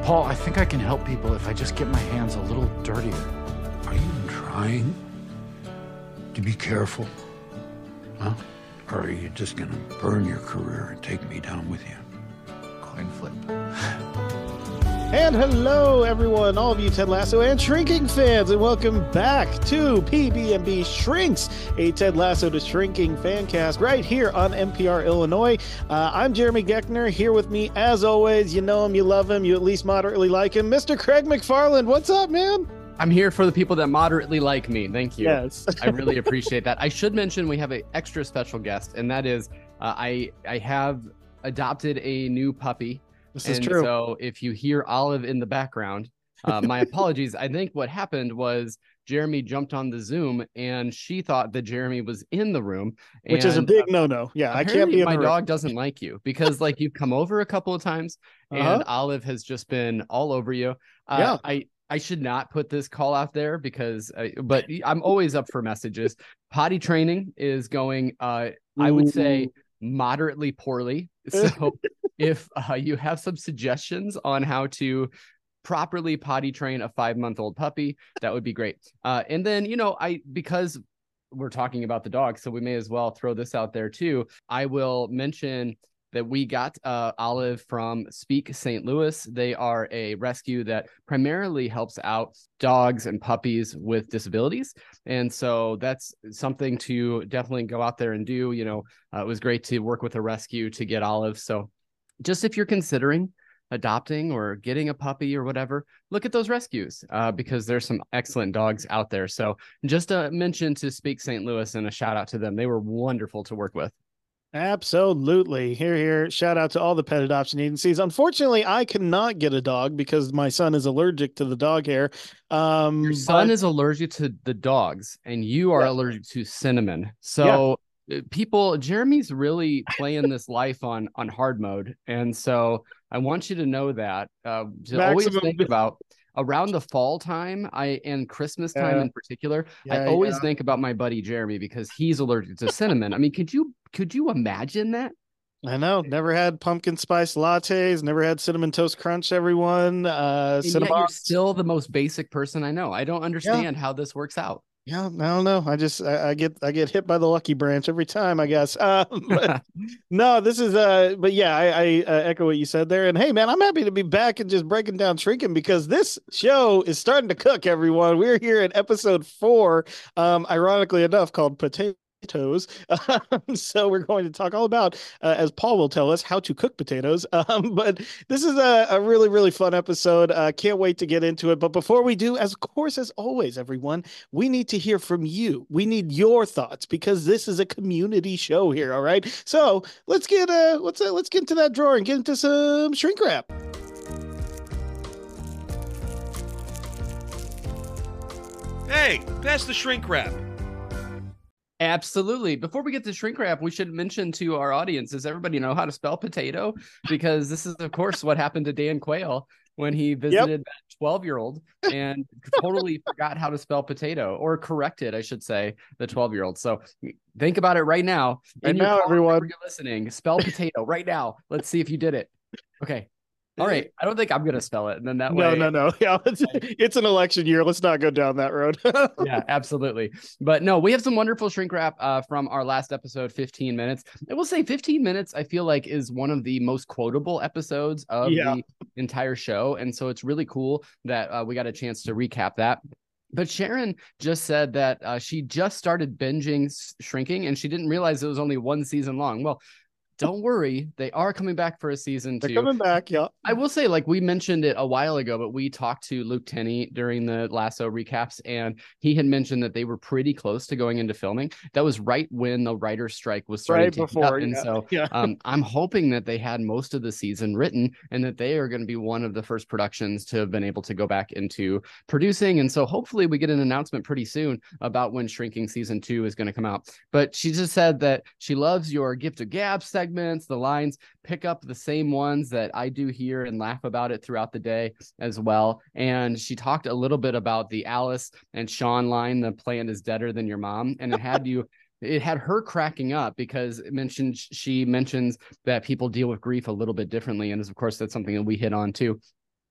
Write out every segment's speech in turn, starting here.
Paul, I think I can help people if I just get my hands a little dirtier. Are you trying to be careful? Huh? Or are you just gonna burn your career and take me down with you? Coin flip. And hello, everyone, all of you Ted Lasso and Shrinking fans, and welcome back to PBMB Shrinks, a Ted Lasso to Shrinking fan cast right here on NPR Illinois. I'm Jeremy Geckner, here with me, as always. You know him, you love him, you at least moderately like him. Mr. Craig McFarland, what's up, man? I'm here for the people that moderately like me. Thank you. Yes. I really appreciate that. I should mention we have an extra special guest, and that is I have adopted a new puppy. This is true. So if you hear Olive in the background, my apologies. I think what happened was Jeremy jumped on the Zoom and she thought that Jeremy was in the room. Which is a big no-no. Yeah, I can't be in my the room. dog doesn't like you because like you've come over a couple of times and Olive has just been all over you. Yeah. I should not put this call out there because, but I'm always up for messages. Potty training is going, I would say, moderately poorly. So if you have some suggestions on how to properly potty train a 5-month-old puppy, that would be great. And then, because we're talking about the dog, so we may as well throw this out there too. I will mention that we got Olive from Speak St. Louis. They are a rescue that primarily helps out dogs and puppies with disabilities. And so that's something to definitely go out there and do. It was great to work with a rescue to get Olive. So just if you're considering adopting or getting a puppy or whatever, look at those rescues because there's some excellent dogs out there. So just a mention to Speak St. Louis and a shout out to them. They were wonderful to work with. Absolutely. Here. Shout out to all the pet adoption agencies. Unfortunately, I cannot get a dog because my son is allergic to the dog hair. Your son is allergic to the dogs and you are allergic to cinnamon. So Jeremy's really playing this life on hard mode. And so I want you to know that always think about around the fall time, and Christmas time in particular, I always think about my buddy Jeremy because he's allergic to cinnamon. I mean, could you imagine that? I know. Never had pumpkin spice lattes. Never had cinnamon toast crunch. Everyone, and yet you're still the most basic person I know. I don't understand how this works out. Yeah, I don't know. I get hit by the lucky branch every time, I guess. But no, this is but yeah, I echo what you said there. And hey, man, I'm happy to be back and just breaking down Shrinking because this show is starting to cook, everyone. We're here at episode 4, ironically enough, called Potatoes. So we're going to talk all about, as Paul will tell us, how to cook potatoes. But this is a really, really fun episode. Can't wait to get into it. But before we do, as always, everyone, we need to hear from you. We need your thoughts because this is a community show here. All right. So let's get into that drawer and get into some shrink wrap. Hey, pass the shrink wrap. Absolutely. Before we get to shrink wrap, we should mention to our audience, does everybody know how to spell potato? Because this is, of course, what happened to Dan Quayle when he visited that 12-year-old and totally forgot how to spell potato, or corrected, I should say, the 12-year-old. So think about it right now. Right now, everyone. You're listening, spell potato right now. Let's see if you did it. Okay. All right. I don't think I'm going to spell it. And then that way. No. Yeah, it's an election year. Let's not go down that road. Yeah, absolutely. But no, we have some wonderful shrink wrap from our last episode, 15 minutes. I will say 15 minutes, I feel like, is one of the most quotable episodes of the entire show. And so it's really cool that we got a chance to recap that. But Sharon just said that she just started binging Shrinking and she didn't realize it was only 1 season long. Well, don't worry, they are coming back for a season 2. They're coming back, yeah. I will say, like we mentioned it a while ago, but we talked to Luke Tenney during the Lasso recaps, and he had mentioned that they were pretty close to going into filming. That was right when the writer's strike was starting to heat up. And so I'm hoping that they had most of the season written and that they are going to be one of the first productions to have been able to go back into producing. And so hopefully we get an announcement pretty soon about when Shrinking season 2 is going to come out. But she just said that she loves your Gift of Gab segments. The lines pick up the same ones that I do here and laugh about it throughout the day as well. And she talked a little bit about the Alice and Sean line, the plan is deader than your mom. And it had her cracking up because she mentions that people deal with grief a little bit differently. And of course, that's something that we hit on too.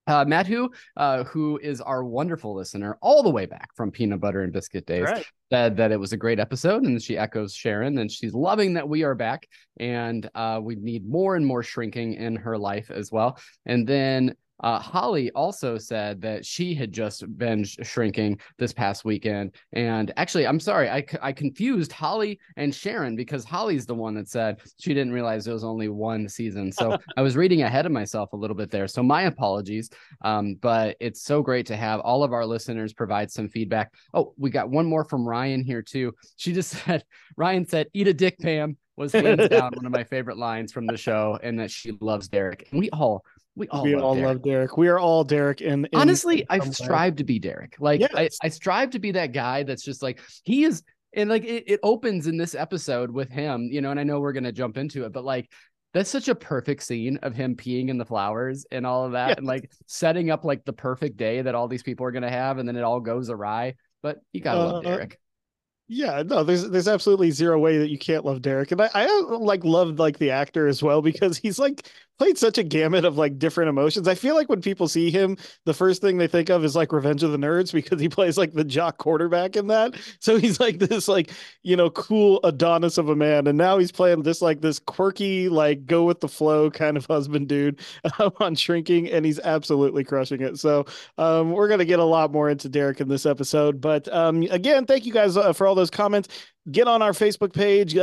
Matthew, who is our wonderful listener all the way back from Peanut Butter and Biscuit Days, Right. said that it was a great episode, and she echoes Sharon, and she's loving that we are back, and we need more and more shrinking in her life as well. And then Holly also said that she had just been shrinking this past weekend. And actually, I'm sorry, I confused Holly and Sharon, because Holly's the one that said she didn't realize there was only one season. So I was reading ahead of myself a little bit there. So my apologies. But it's so great to have all of our listeners provide some feedback. Oh, we got one more from Ryan here too. She just said, Ryan said, "Eat a dick, Pam," was hands down one of my favorite lines from the show, and that she loves Derek. And we all love Derek. We are all Derek. And honestly, I strive to be Derek. Like, yes. I strive to be that guy that's just like, he is. And like, it opens in this episode with him, you know, and I know we're going to jump into it, but like, that's such a perfect scene of him peeing in the flowers and all of that. Yes. And like setting up like the perfect day that all these people are going to have. And then it all goes awry, but you gotta love Derek. Yeah, no, there's absolutely zero way that you can't love Derek. And I like loved like the actor as well, because he's like played such a gamut of like different emotions. I feel like when people see him, the first thing they think of is like Revenge of the Nerds, because he plays like the jock quarterback in that. So he's like this like, you know, cool Adonis of a man. And now he's playing this quirky, like go with the flow kind of husband dude on Shrinking, and he's absolutely crushing it. So we're going to get a lot more into Derek in this episode. But again, thank you guys for all those comments. Get on our Facebook page,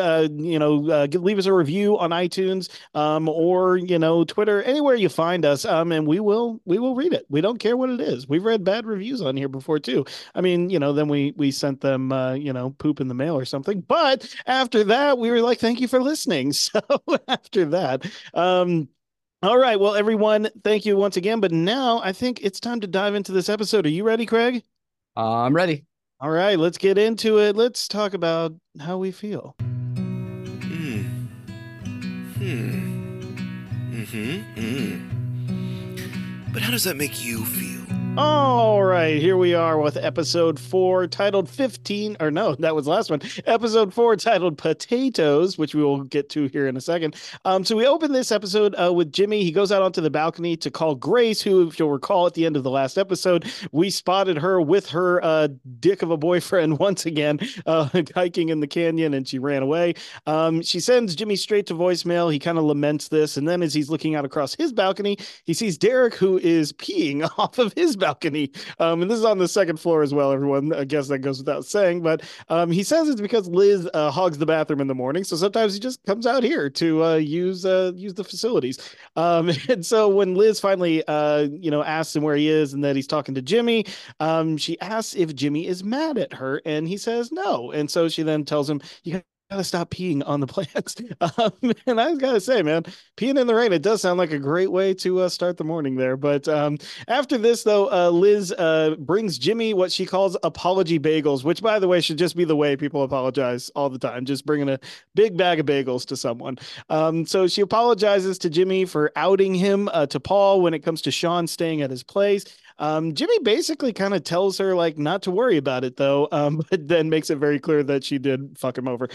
leave us a review on iTunes, or, you know, Twitter, anywhere you find us. And we will read it. We don't care what it is. We've read bad reviews on here before too. I mean, you know, then we sent them, poop in the mail or something. But after that, we were like, thank you for listening. So after that, all right. Well, everyone, thank you once again. But now I think it's time to dive into this episode. Are you ready, Craig? I'm ready. All right, let's get into it. Let's talk about how we feel. But how does that make you feel? All right, here we are with episode 4 titled 15, or no, that was last one. Episode 4 titled Potatoes, which we will get to here in a second. So we open this episode with Jimmy. He goes out onto the balcony to call Grace, who, if you'll recall at the end of the last episode, we spotted her with her dick of a boyfriend once again, hiking in the canyon, and she ran away. She sends Jimmy straight to voicemail. He kind of laments this, and then as he's looking out across his balcony, he sees Derek, who is peeing off of his balcony. And this is on the second floor as well, everyone. I guess that goes without saying, but he says it's because Liz hogs the bathroom in the morning, so sometimes he just comes out here to use the facilities. And so when Liz finally asks him where he is and that he's talking to Jimmy, she asks if Jimmy is mad at her, and he says no. And so she then tells him, "You gotta stop peeing on the plants." And I gotta say, man, peeing in the rain, it does sound like a great way to start the morning there. But after this, though, Liz brings Jimmy what she calls apology bagels, which, by the way, should just be the way people apologize all the time, just bringing a big bag of bagels to someone. So she apologizes to Jimmy for outing him to Paul when it comes to Sean staying at his place. Jimmy basically kind of tells her like not to worry about it, though, but then makes it very clear that she did fuck him over.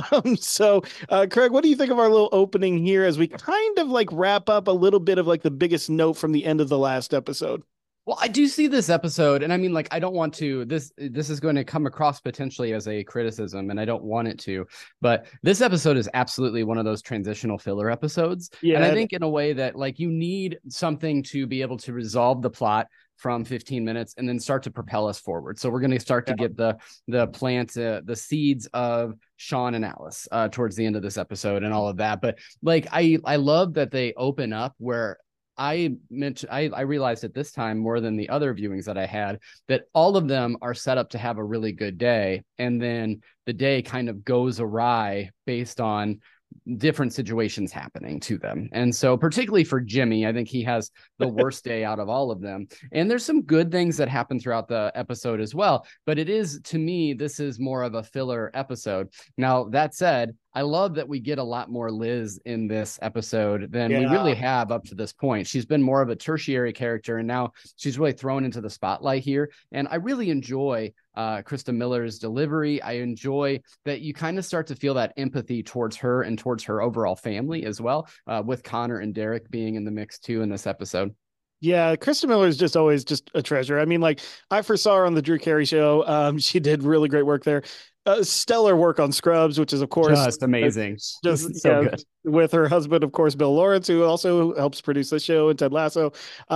So Craig, what do you think of our little opening here as we kind of like wrap up a little bit of like the biggest note from the end of the last episode? Well, I do see this episode, and I mean, like, I don't want to, this is going to come across potentially as a criticism, and I don't want it to, but this episode is absolutely one of those transitional filler episodes. Yeah. And I think in a way that like you need something to be able to resolve the plot from 15 minutes and then start to propel us forward. So we're going to start to get the plant, the seeds of Sean and Alice towards the end of this episode and all of that. But like, I love that they open up where I realized at this time more than the other viewings that I had that all of them are set up to have a really good day. And then the day kind of goes awry based on different situations happening to them. And so particularly for Jimmy, I think he has the worst day out of all of them. And there's some good things that happen throughout the episode as well. But it is, to me, this is more of a filler episode. Now, that said, I love that we get a lot more Liz in this episode than we really have up to this point. She's been more of a tertiary character, and now she's really thrown into the spotlight here. And I really enjoy Krista Miller's delivery. I enjoy that you kind of start to feel that empathy towards her and towards her overall family as well, with Connor and Derek being in the mix too in this episode. Yeah, Krista Miller is just always just a treasure. I mean, like I first saw her on the Drew Carey show. She did really great work there. Stellar work on Scrubs, which is of course Just amazing. just So good. with her husband, of course, Bill Lawrence, who also helps produce the show, and Ted Lasso.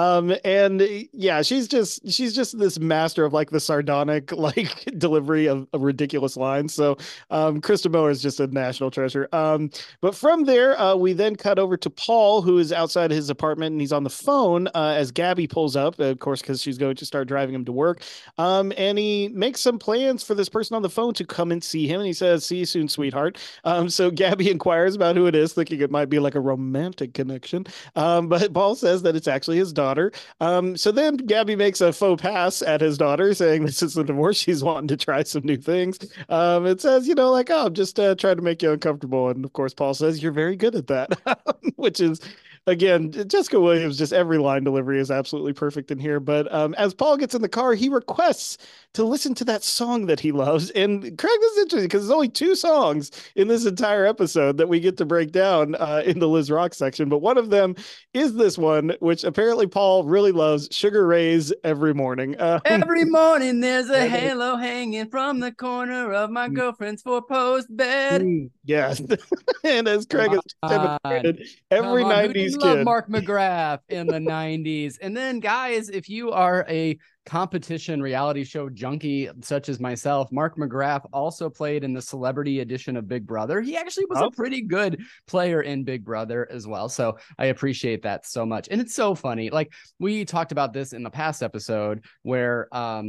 And yeah, she's just this master of like the sardonic like delivery of ridiculous lines. So Krista Miller is just a national treasure. But from there, we then cut over to Paul, who is outside his apartment, and he's on the phone as Gabby pulls up, of course, because she's going to start driving him to work. And he makes some plans for this person on the phone to come and see him, and he says, "See you soon, sweetheart." So Gabby inquires about who it is, thinking it might be like a romantic connection. But Paul says that it's actually his daughter. So then Gabby makes a faux pass at his daughter, saying this is a divorce. She's wanting to try some new things. It says, like, oh, I'm just trying to make you uncomfortable. And of course, Paul says, you're very good at that, which is, again, Jessica Williams, just every line delivery is absolutely perfect in here. But as Paul gets in the car, he requests to listen to that song that he loves. And Craig is interesting because there's only two songs in this entire episode that we get to break down in the Liz Rock section. But one of them is this one, which apparently Paul really loves, Sugar Ray's Every Morning. Every morning there's a halo hanging from the corner of my girlfriend's four-post bed. Yes. And as Craig has demonstrated, every 90s love kid. Mark McGrath in the 90s. And then, guys, if you are a competition reality show junkie such as myself, Mark McGrath also played in the celebrity edition of Big Brother. He actually was a pretty good player in Big Brother as well. So I appreciate that so much. And it's so funny. Like we talked about this in the past episode where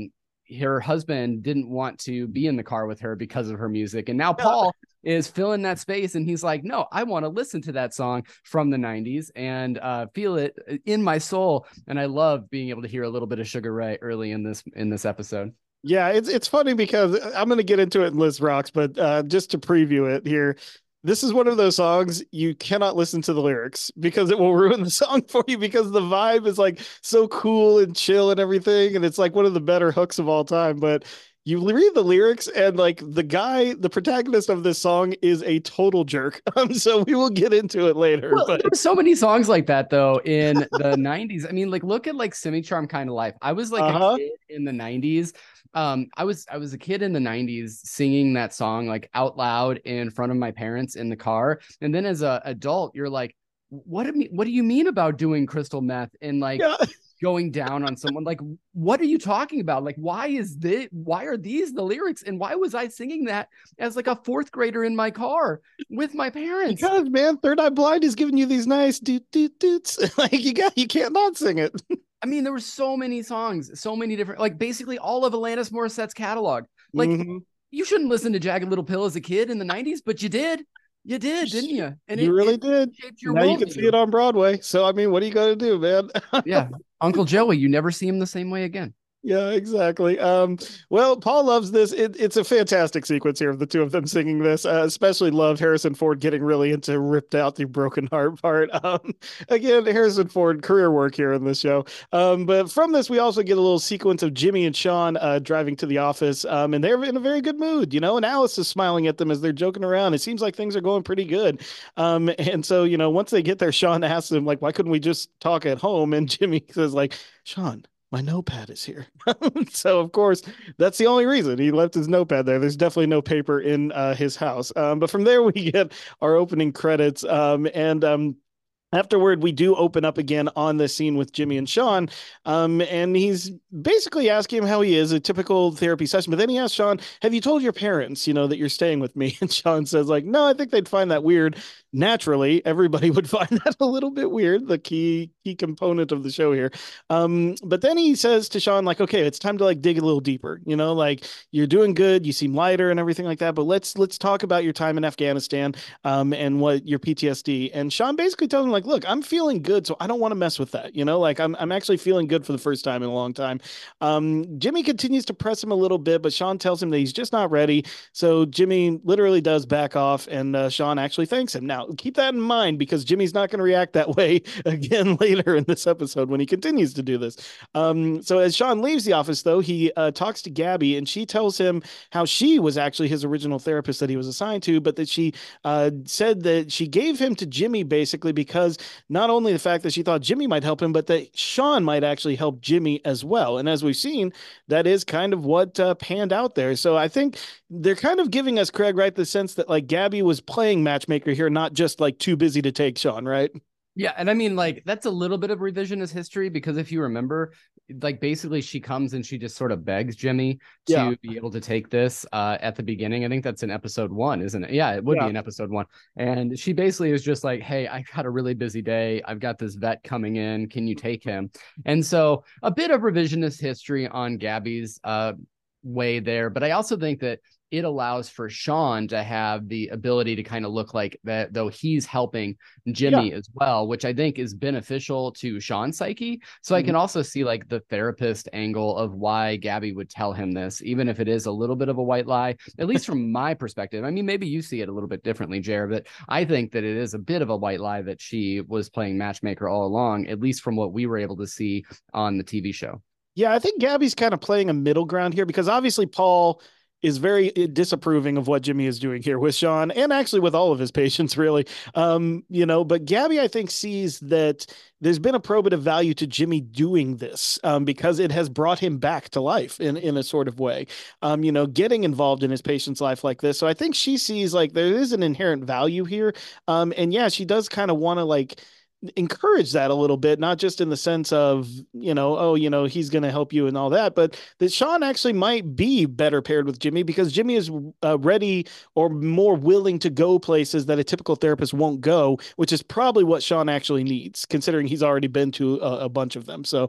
her husband didn't want to be in the car with her because of her music. And now Paul is filling that space, and he's like, no, I want to listen to that song from the 90s and feel it in my soul. And I love being able to hear a little bit of Sugar Ray early in this episode. Yeah, it's funny because I'm going to get into it in Liz Rocks, but just to preview it here, this is one of those songs you cannot listen to the lyrics because it will ruin the song for you, because the vibe is like so cool and chill and everything. And it's like one of the better hooks of all time. But you read the lyrics and like the protagonist of this song is a total jerk. So we will get into it later. Well, but there were so many songs like that though in the 90s. I mean, like look at like Semi Charm Kind of Life. I was like a kid in the 90s. I was a kid in the 90s singing that song like out loud in front of my parents in the car. And then as an adult, you're like, what do you mean about doing crystal meth and like going down on someone? Like, what are you talking about? Like, why are these the lyrics? And why was I singing that as like a fourth grader in my car with my parents? Because man, Third Eye Blind is giving you these nice doot doot doots. Like you can't not sing it. I mean, there were so many songs, so many different, like basically all of Alanis Morissette's catalog. Like you shouldn't listen to Jagged Little Pill as a kid in the 90s, but you did. You did, didn't you? And you really did. Now you can see it on Broadway. So, I mean, what are you going to do, man? Yeah. Uncle Joey, you never see him the same way again. Yeah, exactly. Well, Paul loves this. It's a fantastic sequence here of the two of them singing this. Especially love Harrison Ford getting really into ripped out the broken heart part. Again, Harrison Ford career work here in this show. But from this, we also get a little sequence of Jimmy and Sean driving to the office, and they're in a very good mood, and Alice is smiling at them as they're joking around. It seems like things are going pretty good. And so, once they get there, Sean asks them like, why couldn't we just talk at home? And Jimmy says like, Sean, my notepad is here. So, of course, that's the only reason he left his notepad there. There's definitely no paper in his house. But from there, we get our opening credits. Afterward, we do open up again on the scene with Jimmy and Sean, and he's basically asking him how he is, a typical therapy session. But then he asks Sean, have you told your parents, that you're staying with me? And Sean says like, no, I think they'd find that weird. Naturally, everybody would find that a little bit weird, the key component of the show here. But then he says to Sean, like, okay, it's time to like dig a little deeper, like you're doing good, you seem lighter and everything like that. But let's talk about your time in Afghanistan and what your PTSD. And Sean basically tells him like, look, I'm feeling good, so I don't want to mess with that. Like I'm actually feeling good for the first time in a long time. Jimmy continues to press him a little bit, but Sean tells him that he's just not ready. So Jimmy literally does back off, and Sean actually thanks him. Now, keep that in mind because Jimmy's not going to react that way again later in this episode when he continues to do this. So as Sean leaves the office, though, he talks to Gabby, and she tells him how she was actually his original therapist that he was assigned to, but that she said that she gave him to Jimmy basically because because not only the fact that she thought Jimmy might help him, but that Sean might actually help Jimmy as well. And as we've seen, that is kind of what panned out there. So I think they're kind of giving us, Craig, right, the sense that like Gabby was playing matchmaker here, not just like too busy to take Sean, right? Yeah, and I mean, like, that's a little bit of revisionist history because if you remember, like, basically she comes and she just sort of begs Jimmy to be able to take this at the beginning. I think that's in episode 1, isn't it? Yeah, it would be in episode 1. And she basically is just like, hey, I got a really busy day. I've got this vet coming in. Can you take him? And so a bit of revisionist history on Gabby's way there. But I also think that it allows for Sean to have the ability to kind of look like that, though he's helping Jimmy as well, which I think is beneficial to Sean's psyche. So I can also see like the therapist angle of why Gabby would tell him this, even if it is a little bit of a white lie, at least from my perspective. I mean, maybe you see it a little bit differently, Jared, but I think that it is a bit of a white lie that she was playing matchmaker all along, at least from what we were able to see on the TV show. Yeah, I think Gabby's kind of playing a middle ground here because obviously Paul is very disapproving of what Jimmy is doing here with Sean and actually with all of his patients, really. But Gabby, I think, sees that there's been a probative value to Jimmy doing this because it has brought him back to life in a sort of way, getting involved in his patient's life like this. So I think she sees like there is an inherent value here. And yeah, she does kind of want to like encourage that a little bit, not just in the sense of, he's going to help you and all that, but that Sean actually might be better paired with Jimmy because Jimmy is ready or more willing to go places that a typical therapist won't go, which is probably what Sean actually needs, considering he's already been to a bunch of them. So,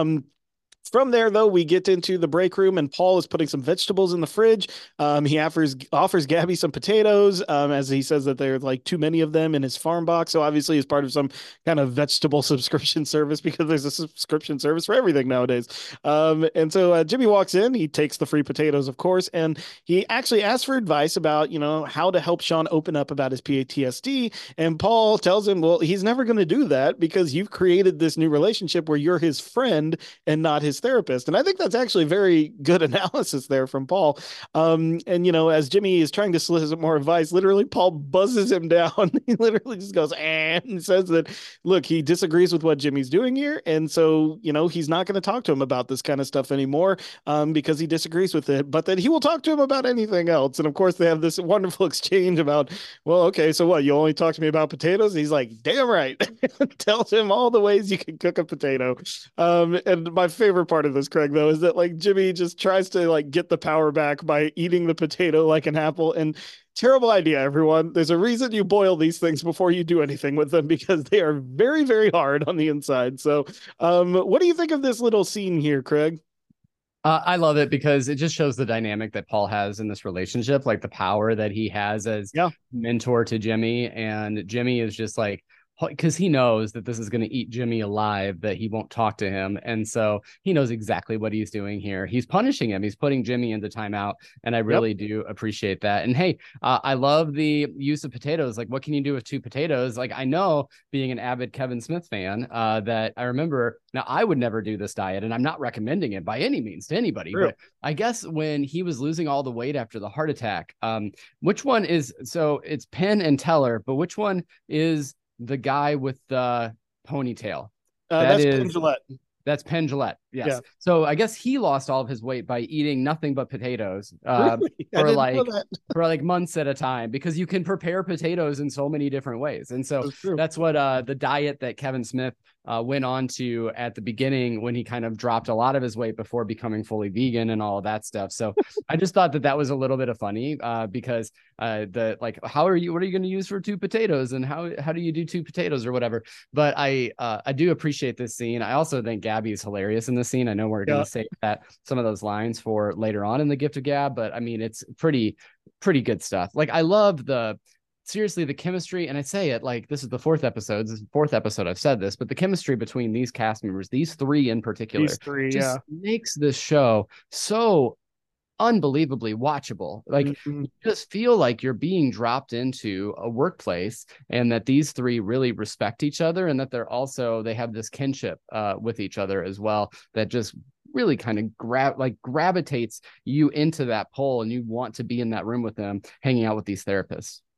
from there, though, we get into the break room, and Paul is putting some vegetables in the fridge. He offers Gabby some potatoes, as he says that there are like too many of them in his farm box. So obviously, he's part of some kind of vegetable subscription service because there's a subscription service for everything nowadays. And so Jimmy walks in, he takes the free potatoes, of course, and he actually asks for advice about how to help Sean open up about his PTSD. And Paul tells him, well, he's never going to do that because you've created this new relationship where you're his friend and not his therapist. And I think that's actually very good analysis there from Paul. As Jimmy is trying to solicit more advice, literally Paul buzzes him down. He literally just goes, and says that, look, he disagrees with what Jimmy's doing here. And so, he's not going to talk to him about this kind of stuff anymore because he disagrees with it, but that he will talk to him about anything else. And of course, they have this wonderful exchange about, well, okay, so what? You only talk to me about potatoes? And he's like, damn right. Tells him all the ways you can cook a potato. And my favorite part of this, Craig, though, is that like Jimmy just tries to like get the power back by eating the potato like an apple. And terrible idea, everyone. There's a reason you boil these things before you do anything with them because they are very, very hard on the inside. So what do you think of this little scene here, Craig? I love it because it just shows the dynamic that Paul has in this relationship, like the power that he has as mentor to Jimmy. And Jimmy is just like, because he knows that this is going to eat Jimmy alive, that he won't talk to him. And so he knows exactly what he's doing here. He's punishing him. He's putting Jimmy into timeout. And I really do appreciate that. And hey, I love the use of potatoes. Like, what can you do with 2 potatoes? Like, I know, being an avid Kevin Smith fan, that I remember, now I would never do this diet, and I'm not recommending it by any means to anybody. But I guess when he was losing all the weight after the heart attack, which one is, so it's Penn and Teller, but which one is the guy with the ponytail? That's Penn Jillette. That's Penn Jillette. Yes. Yeah. So I guess he lost all of his weight by eating nothing but potatoes for like months at a time, because you can prepare potatoes in so many different ways. And so that's what the diet that Kevin Smith went on to at the beginning, when he kind of dropped a lot of his weight before becoming fully vegan and all of that stuff. So I just thought that was a little bit of funny because what are you going to use for 2 potatoes, and how do you do 2 potatoes or whatever? But I do appreciate this scene. I also think Gabby is hilarious in this scene. I know we're going to say that some of those lines for later on in The Gift of Gab, but I mean, it's pretty good stuff. Like, I love seriously, the chemistry, and I say it like this is the 4th episode. This is the 4th episode I've said this, but the chemistry between these cast members, these 3 in particular, makes this show so unbelievably watchable. Like, you just feel like you're being dropped into a workplace, and that these 3 really respect each other, and that they have this kinship with each other as well, that just really kind of gravitates you into that pole, and you want to be in that room with them, hanging out with these therapists.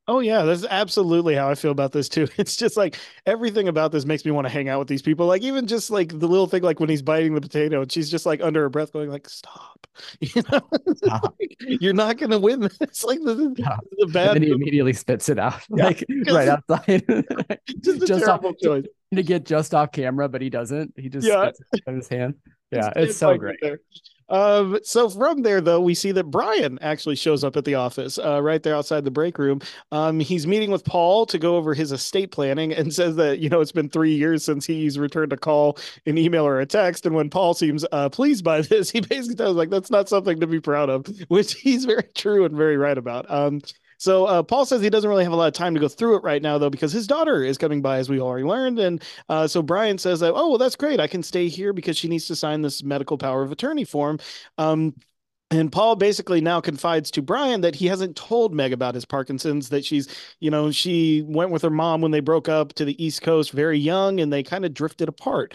Oh yeah, that's absolutely how I feel about this too. It's just like everything about this makes me want to hang out with these people. Like even just like the little thing, like when he's biting the potato, and she's just like under her breath, going like, "Stop!" You know, Stop. you're not gonna win this. Like this Yeah. is a And bad, then he immediately spits it out, Yeah, like 'cause right outside. just a Just off, terrible choice. to get just off camera, but he doesn't. He just Yeah, spits it out of his hand. Yeah, It's it's so like great. there. So from there, though, we see that Brian actually shows up at the office, right there outside the break room. He's meeting with Paul to go over his estate planning and says that, it's been 3 years since he's returned a call, an email, or a text. And when Paul seems pleased by this, he basically tells like, that's not something to be proud of, which he's very true and very right about. So Paul says he doesn't really have a lot of time to go through it right now, though, because his daughter is coming by, as we already learned. And so Brian says that, oh, well, that's great. I can stay here because she needs to sign this medical power of attorney form. And Paul basically now confides to Brian that he hasn't told Meg about his Parkinson's, that she went with her mom when they broke up to the East Coast very young and they kind of drifted apart.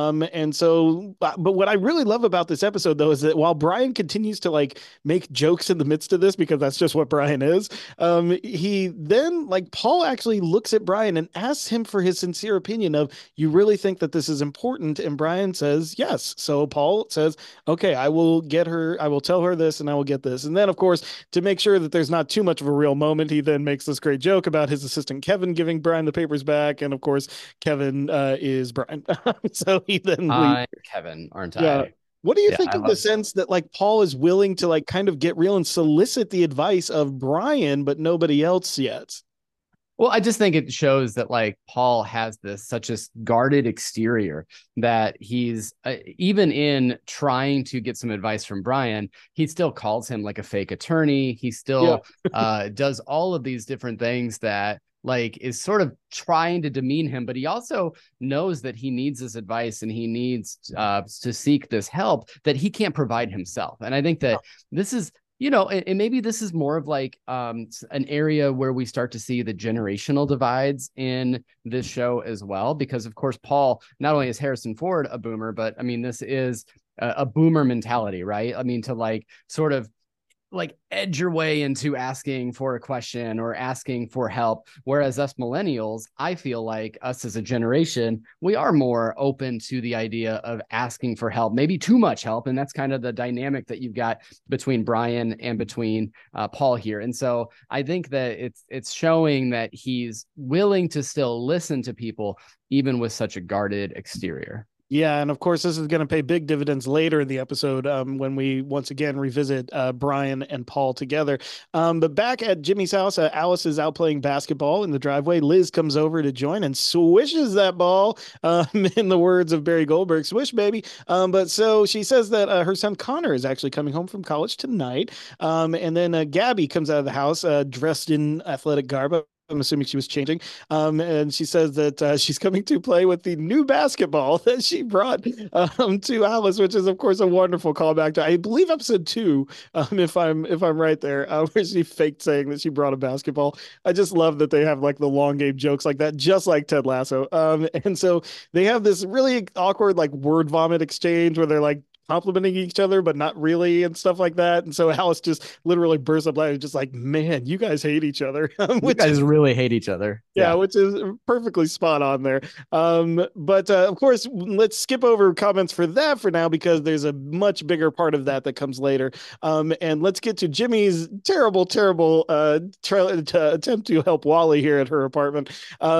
But what I really love about this episode, though, is that while Brian continues to like make jokes in the midst of this, because that's just what Brian is, he then, like, Paul actually looks at Brian and asks him for his sincere opinion of, you really think that this is important? And Brian says, yes. So Paul says, okay, I will tell her this and I will get this. And then, of course, to make sure that there's not too much of a real moment, he then makes this great joke about his assistant Kevin giving Brian the papers back. And of course, Kevin is Brian. So he then leaves. Kevin, aren't Yeah. I? What do you Yeah, think I of the love- sense that like Paul is willing to like kind of get real and solicit the advice of Brian, but nobody else yet? Well, I just think it shows that like Paul has such a guarded exterior that he's even in trying to get some advice from Brian, he still calls him like a fake attorney. He still does all of these different things that like is sort of trying to demean him, but he also knows that he needs this advice and he needs to seek this help that he can't provide himself. And I think that this is, and maybe this is more of like an area where we start to see the generational divides in this show as well, because of course, Paul, not only is Harrison Ford a boomer, but I mean, this is a boomer mentality, right? I mean, to like sort of like edge your way into asking for a question or asking for help. Whereas us millennials, I feel like us as a generation, we are more open to the idea of asking for help, maybe too much help. And that's kind of the dynamic that you've got between Brian and between Paul here. And so I think that it's showing that he's willing to still listen to people, even with such a guarded exterior. Yeah, and of course, this is going to pay big dividends later in the episode when we once again revisit Brian and Paul together. But back at Jimmy's house, Alice is out playing basketball in the driveway. Liz comes over to join and swishes that ball, in the words of Barry Goldberg, swish, baby. But so she says that her son Connor is actually coming home from college tonight. And then Gabby comes out of the house dressed in athletic garb. I'm assuming she was changing. And she says that she's coming to play with the new basketball that she brought to Alice, which is of course a wonderful callback to, I believe, episode 2, if I'm right there, where she faked saying that she brought a basketball. I just love that they have like the long game jokes like that, just like Ted Lasso. And so they have this really awkward like word vomit exchange where they're like complimenting each other, but not really, and stuff like that. And so Alice just literally bursts up laughing, just like, man, you guys hate each other. You guys really hate each other. Yeah, which is perfectly spot on there. But of course, let's skip over comments for that for now, because there's a much bigger part of that comes later. And let's get to Jimmy's terrible attempt to help Wally here at her apartment.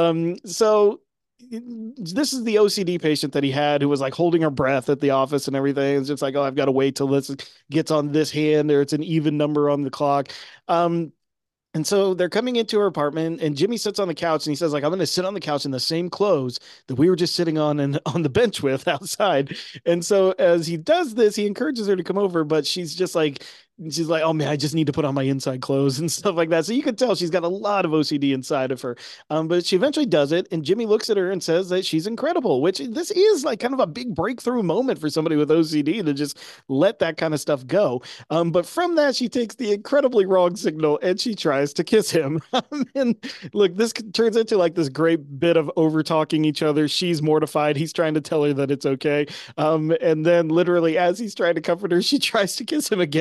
So this is the OCD patient that he had who was like holding her breath at the office and everything. It's just like, oh, I've got to wait till this gets on this hand, or it's an even number on the clock. And so they're coming into her apartment, and Jimmy sits on the couch and he says, like, I'm going to sit on the couch in the same clothes that we were just sitting on and on the bench with outside. And so as he does this, he encourages her to come over, but she's like, oh man, I just need to put on my inside clothes and stuff like that. So you can tell she's got a lot of OCD inside of her. But she eventually does it. And Jimmy looks at her and says that she's incredible, which this is like kind of a big breakthrough moment for somebody with OCD to just let that kind of stuff go. But from that, she takes the incredibly wrong signal and she tries to kiss him. And look, this turns into like this great bit of over talking each other. She's mortified. He's trying to tell her that it's okay. And then literally as he's trying to comfort her, she tries to kiss him again,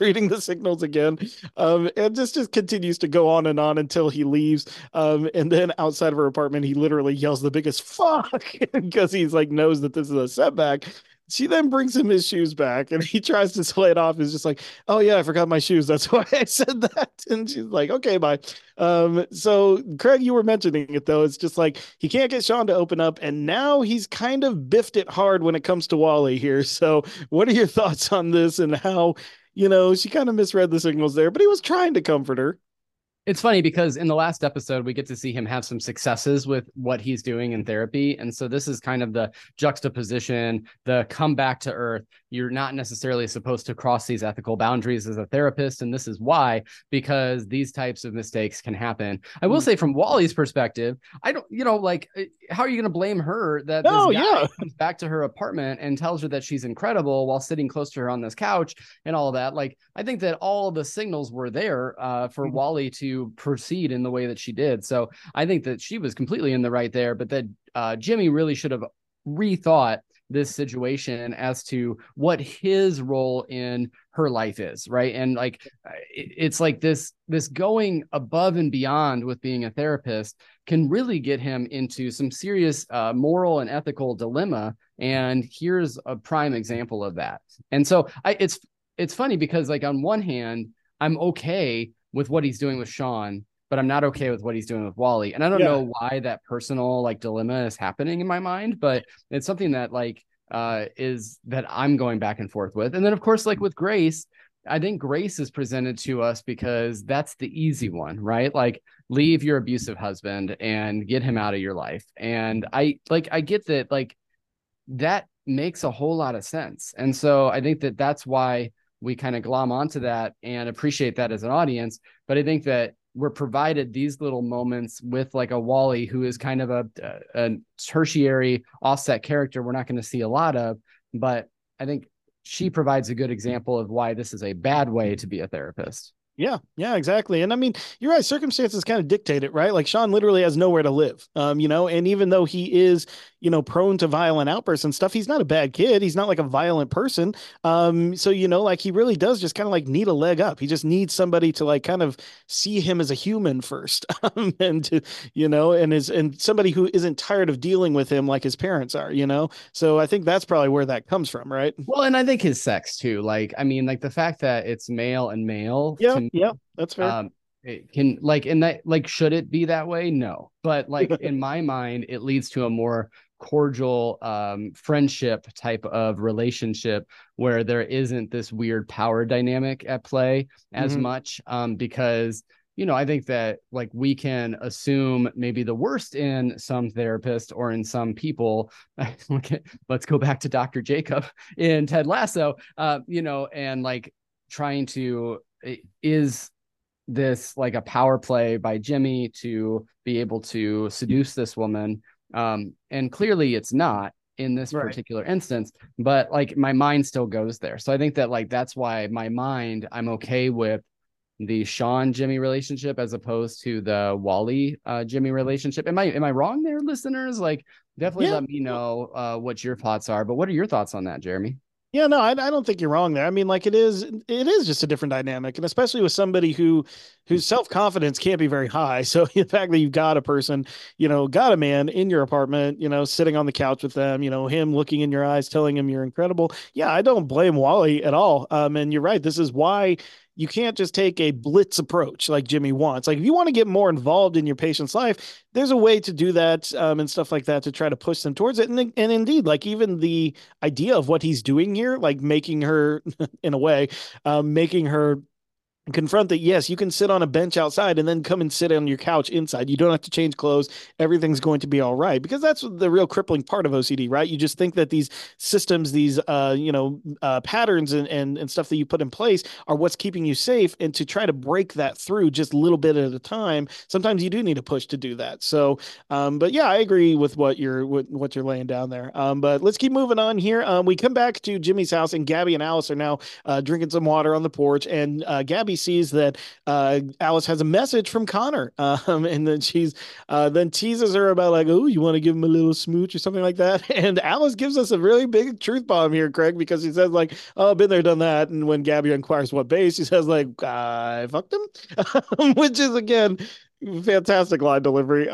reading the signals again. And just continues to go on and on until he leaves. And then outside of her apartment, he literally yells the biggest fuck because he's like knows that this is a setback. She then brings him his shoes back and he tries to play it off. He's just like, oh yeah, I forgot my shoes. That's why I said that. And she's like, okay, bye. So Craig, you were mentioning it though. It's just like he can't get Sean to open up, and now he's kind of biffed it hard when it comes to Wally here. So what are your thoughts on this and how, she kind of misread the signals there, but he was trying to comfort her. It's funny because in the last episode, we get to see him have some successes with what he's doing in therapy. And so this is kind of the juxtaposition, the come back to earth. You're not necessarily supposed to cross these ethical boundaries as a therapist. And this is why, because these types of mistakes can happen. I will say from Wally's perspective, I don't, how are you going to blame her that this guy comes back to her apartment and tells her that she's incredible while sitting close to her on this couch and all of that? Like, I think that all of the signals were there for Wally to proceed in the way that she did. So I think that she was completely in the right there, but that Jimmy really should have rethought this situation as to what his role in her life is, right? And like it's like this going above and beyond with being a therapist can really get him into some serious moral and ethical dilemma. And here's a prime example of that. And so it's funny because like on one hand, I'm okay with what he's doing with Sean, but I'm not okay with what he's doing with Wally. And I don't know why that personal like dilemma is happening in my mind, but it's something that is that I'm going back and forth with. And then of course, like with Grace, I think Grace is presented to us because that's the easy one, right? Like leave your abusive husband and get him out of your life. And I get that, like that makes a whole lot of sense. And so I think that that's why we kind of glom onto that and appreciate that as an audience. But I think that we're provided these little moments with like a Wally who is kind of a tertiary offset character we're not going to see a lot of, but I think she provides a good example of why this is a bad way to be a therapist. Yeah, exactly. And I mean, you're right. Circumstances kind of dictate it, right? Like Sean literally has nowhere to live, and even though he is, prone to violent outbursts and stuff, he's not a bad kid. He's not like a violent person. So, like he really does just kind of like need a leg up. He just needs somebody to like kind of see him as a human first. And to, and somebody who isn't tired of dealing with him like his parents are, So I think that's probably where that comes from, right? Well, and I think his sex too. Like, I mean, like the fact that it's male and male. Yeah, that's fair. It can like in that like should it be that way? No, but like in my mind, it leads to a more cordial friendship type of relationship where there isn't this weird power dynamic at play as much because I think that like we can assume maybe the worst in some therapists or in some people. Let's go back to Dr. Jacob in Ted Lasso, and like trying to is this like a power play by Jimmy to be able to seduce this woman? And clearly it's not in this particular instance, but like my mind still goes there. So I think that like, that's why I'm okay with the Sean Jimmy relationship as opposed to the Wally Jimmy relationship. Am I wrong there, listeners? Like definitely let me know what your thoughts are, but what are your thoughts on that, Jeremy? Yeah, no, I don't think you're wrong there. I mean, like it is just a different dynamic, and especially with somebody whose self-confidence can't be very high. So the fact that you've got a person, got a man in your apartment, sitting on the couch with them, him looking in your eyes, telling him you're incredible. Yeah, I don't blame Wally at all. And you're right. This is why you can't just take a blitz approach like Jimmy wants. Like if you want to get more involved in your patient's life, there's a way to do that and stuff like that to try to push them towards it. And indeed, like even the idea of what he's doing here, like making her in a way, making her confront that, yes, you can sit on a bench outside and then come and sit on your couch inside. You don't have to change clothes. Everything's going to be all right, because that's the real crippling part of OCD, right? You just think that these systems, these patterns and stuff that you put in place are what's keeping you safe, and to try to break that through just a little bit at a time, sometimes you do need a push to do that. So but yeah, I agree with what you're laying down there. But let's keep moving on here. We come back to Jimmy's house, and Gabby and Alice are now drinking some water on the porch, and Gabby Gabby sees that Alice has a message from Connor, and then she's then teases her about like, oh, you want to give him a little smooch or something like that. And Alice gives us a really big truth bomb here, Craig, because she says like, oh, been there, done that. And when Gabby inquires what base, she says like, I fucked him, which is again fantastic line delivery.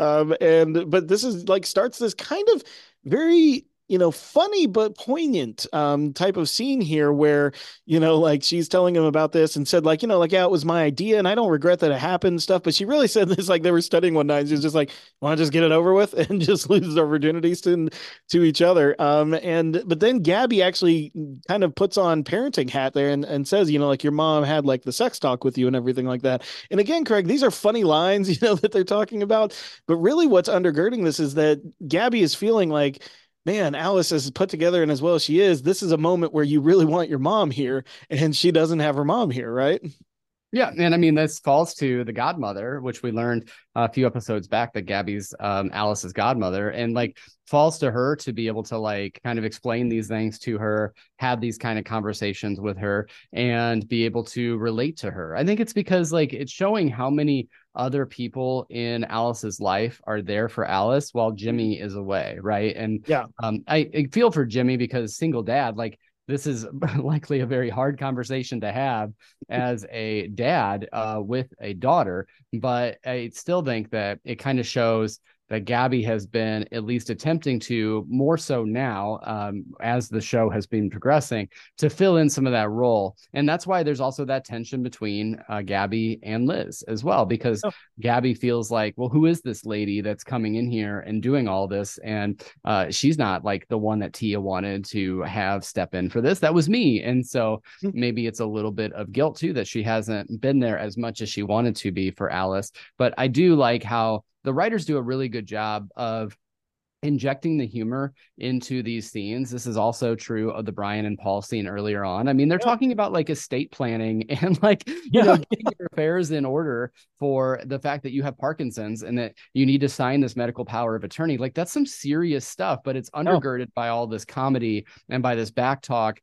But this is like starts this kind of very funny but poignant type of scene here where, like she's telling him about this and said like, like, yeah, it was my idea and I don't regret that it happened and stuff. But she really said this like they were studying one night. And she was just like, want to just get it over with and just lose their virginities to each other. But then Gabby actually kind of puts on parenting hat there and says, like your mom had like the sex talk with you and everything like that. And again, Craig, these are funny lines, that they're talking about. But really what's undergirding this is that Gabby is feeling like, man, Alice is put together and as well as she is, this is a moment where you really want your mom here and she doesn't have her mom here, right? Yeah, and I mean, this falls to the godmother, which we learned a few episodes back that Gabby's Alice's godmother, and like falls to her to be able to like kind of explain these things to her, have these kind of conversations with her, and be able to relate to her. I think it's because like it's showing how many other people in Alice's life are there for Alice while Jimmy is away, right? And yeah, I feel for Jimmy because single dad, like this is likely a very hard conversation to have as a dad with a daughter. But I still think that it kind of shows that Gabby has been at least attempting to, more so now as the show has been progressing, to fill in some of that role. And that's why there's also that tension between Gabby and Liz as well, because Gabby feels like, well, who is this lady that's coming in here and doing all this? And she's not like the one that Tia wanted to have step in for this. That was me. And so maybe it's a little bit of guilt too, that she hasn't been there as much as she wanted to be for Alice. But I do like how the writers do a really good job of injecting the humor into these scenes. This is also true of the Brian and Paul scene earlier on. I mean, they're talking about like estate planning and like, getting your affairs in order for the fact that you have Parkinson's and that you need to sign this medical power of attorney. Like that's some serious stuff, but it's undergirded by all this comedy and by this back talk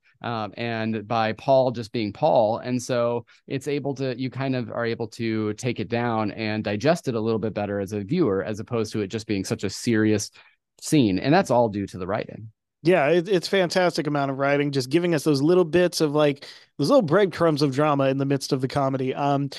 and by Paul just being Paul. And so it's able to, you kind of are able to take it down and digest it a little bit better as a viewer, as opposed to it just being such a serious scene. And that's all due to the writing. Yeah, it's fantastic amount of writing, just giving us those little bits of like those little breadcrumbs of drama in the midst of the comedy.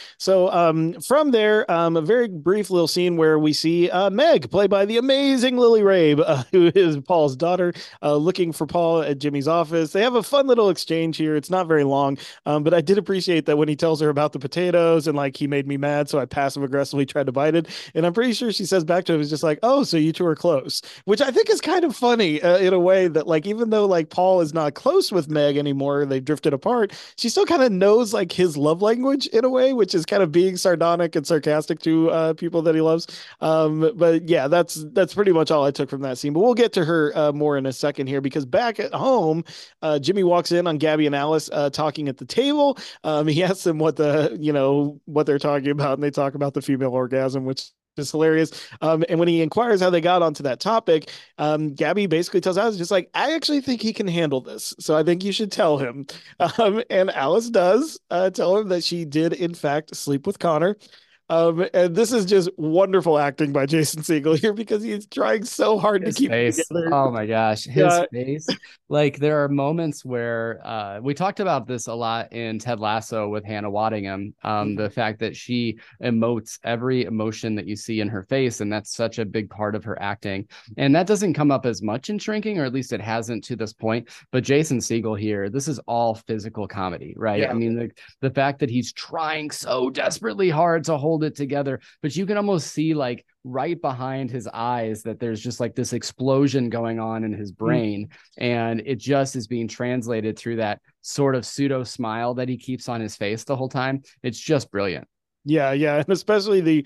From there, a very brief little scene where we see Meg, played by the amazing Lily Rabe, who is Paul's daughter, looking for Paul at Jimmy's office. They have a fun little exchange here. It's not very long, but I did appreciate that when he tells her about the potatoes and like he made me mad, so I passive aggressively tried to bite it. And I'm pretty sure she says back to him, is just like, oh, so you two are close, which I think is kind of funny in a way that like even though like Paul is not close with Meg anymore, they've drifted apart, she still kind of knows like his love language in a way, which is kind of being sardonic and sarcastic to people that he loves. But yeah, that's pretty much all I took from that scene. But we'll get to her more in a second here, because back at home, Jimmy walks in on Gabby and Alice talking at the table. He asks them what what they're talking about, and they talk about the female orgasm, which is hilarious. And when he inquires how they got onto that topic, Gabby basically tells Alice just like, I actually think he can handle this, so I think you should tell him. And Alice does tell him that she did in fact sleep with Connor. And this is just wonderful acting by Jason Segel here, because he's trying so hard to keep it together. Oh my gosh, his face. Like there are moments where we talked about this a lot in Ted Lasso with Hannah Waddingham, the fact that she emotes every emotion that you see in her face, and that's such a big part of her acting. And that doesn't come up as much in Shrinking, or at least it hasn't to this point. But Jason Segel here, this is all physical comedy, right? Yeah. I mean, the fact that he's trying so desperately hard to hold it together, but you can almost see like right behind his eyes that there's just like this explosion going on in his brain, and it just is being translated through that sort of pseudo smile that he keeps on his face the whole time. It's just brilliant. Yeah, and especially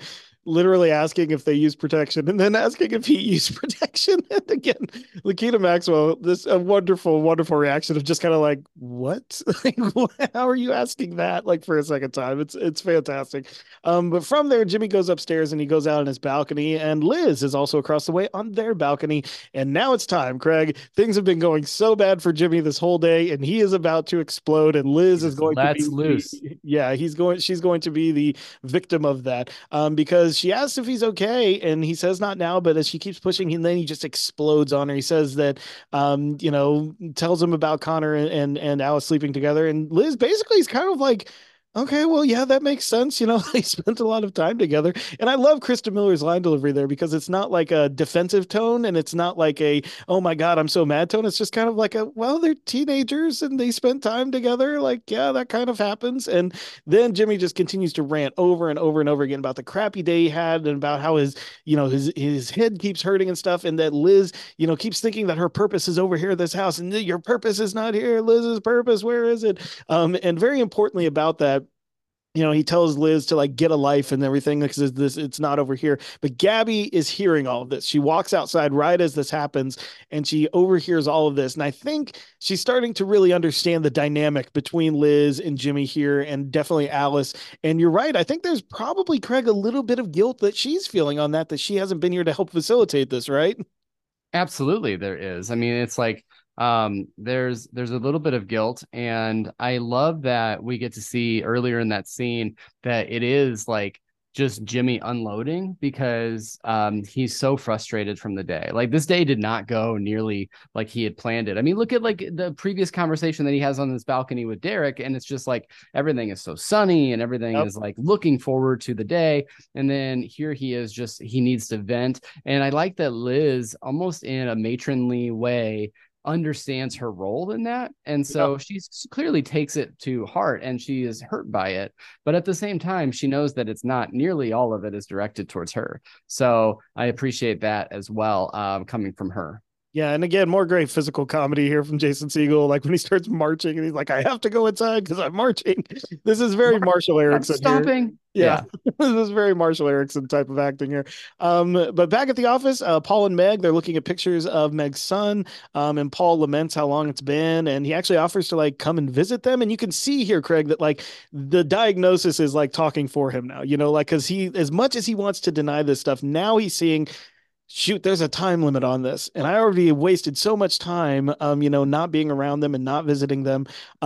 literally asking if they use protection and then asking if he used protection. And again, Lakita Maxwell, this a wonderful, wonderful reaction of just kind of like, what? Like, how are you asking that? Like for a second time. It's fantastic. But from there, Jimmy goes upstairs and he goes out on his balcony, and Liz is also across the way on their balcony. And now it's time, Craig. Things have been going so bad for Jimmy this whole day, and he is about to explode. And Liz is going to be loose. yeah, she's going to be the victim of that. Because she asks if he's okay, and he says not now, but as she keeps pushing him, then he just explodes on her. He says that tells him about Connor and Alice sleeping together. And Liz basically is kind of like, okay, well, yeah, that makes sense. They spent a lot of time together. And I love Krista Miller's line delivery there because it's not like a defensive tone and it's not like a, oh my God, I'm so mad tone. It's just kind of like a, well, they're teenagers and they spent time together. Like, yeah, that kind of happens. And then Jimmy just continues to rant over and over and over again about the crappy day he had and about how his head keeps hurting and stuff. And that Liz, keeps thinking that her purpose is over here at this house and your purpose is not here. Liz's purpose, where is it? And very importantly about that, he tells Liz to like get a life and everything because it's not over here. But Gabby is hearing all of this. She walks outside right as this happens and she overhears all of this. And I think she's starting to really understand the dynamic between Liz and Jimmy here and definitely Alice. And you're right. I think there's probably, Craig, a little bit of guilt that she's feeling on that she hasn't been here to help facilitate this, right? Absolutely, there is. I mean, it's like there's a little bit of guilt, and I love that we get to see earlier in that scene that it is like just Jimmy unloading because he's so frustrated from the day. Like this day did not go nearly like he had planned it. I mean, look at like the previous conversation that he has on this balcony with Derek, and it's just like everything is so sunny and everything is like looking forward to the day. And then here he is, just he needs to vent. And I like that Liz, almost in a matronly way, understands her role in that, and so she clearly takes it to heart and she is hurt by it, but at the same time she knows that it's not nearly all of it is directed towards her. So I appreciate that as well, coming from her. Yeah, and again, more great physical comedy here from Jason Segel. Like when he starts marching and he's like, I have to go inside because I'm marching. This is very Marshall Erickson. Stopping. Yeah. This is very Marshall Erickson type of acting here. But back at the office, Paul and Meg, they're looking at pictures of Meg's son. And Paul laments how long it's been. And he actually offers to like come and visit them. And you can see here, Craig, that like the diagnosis is like talking for him now, like, because he, as much as he wants to deny this stuff, now he's seeing, shoot, there's a time limit on this. And I already wasted so much time, not being around them and not visiting them.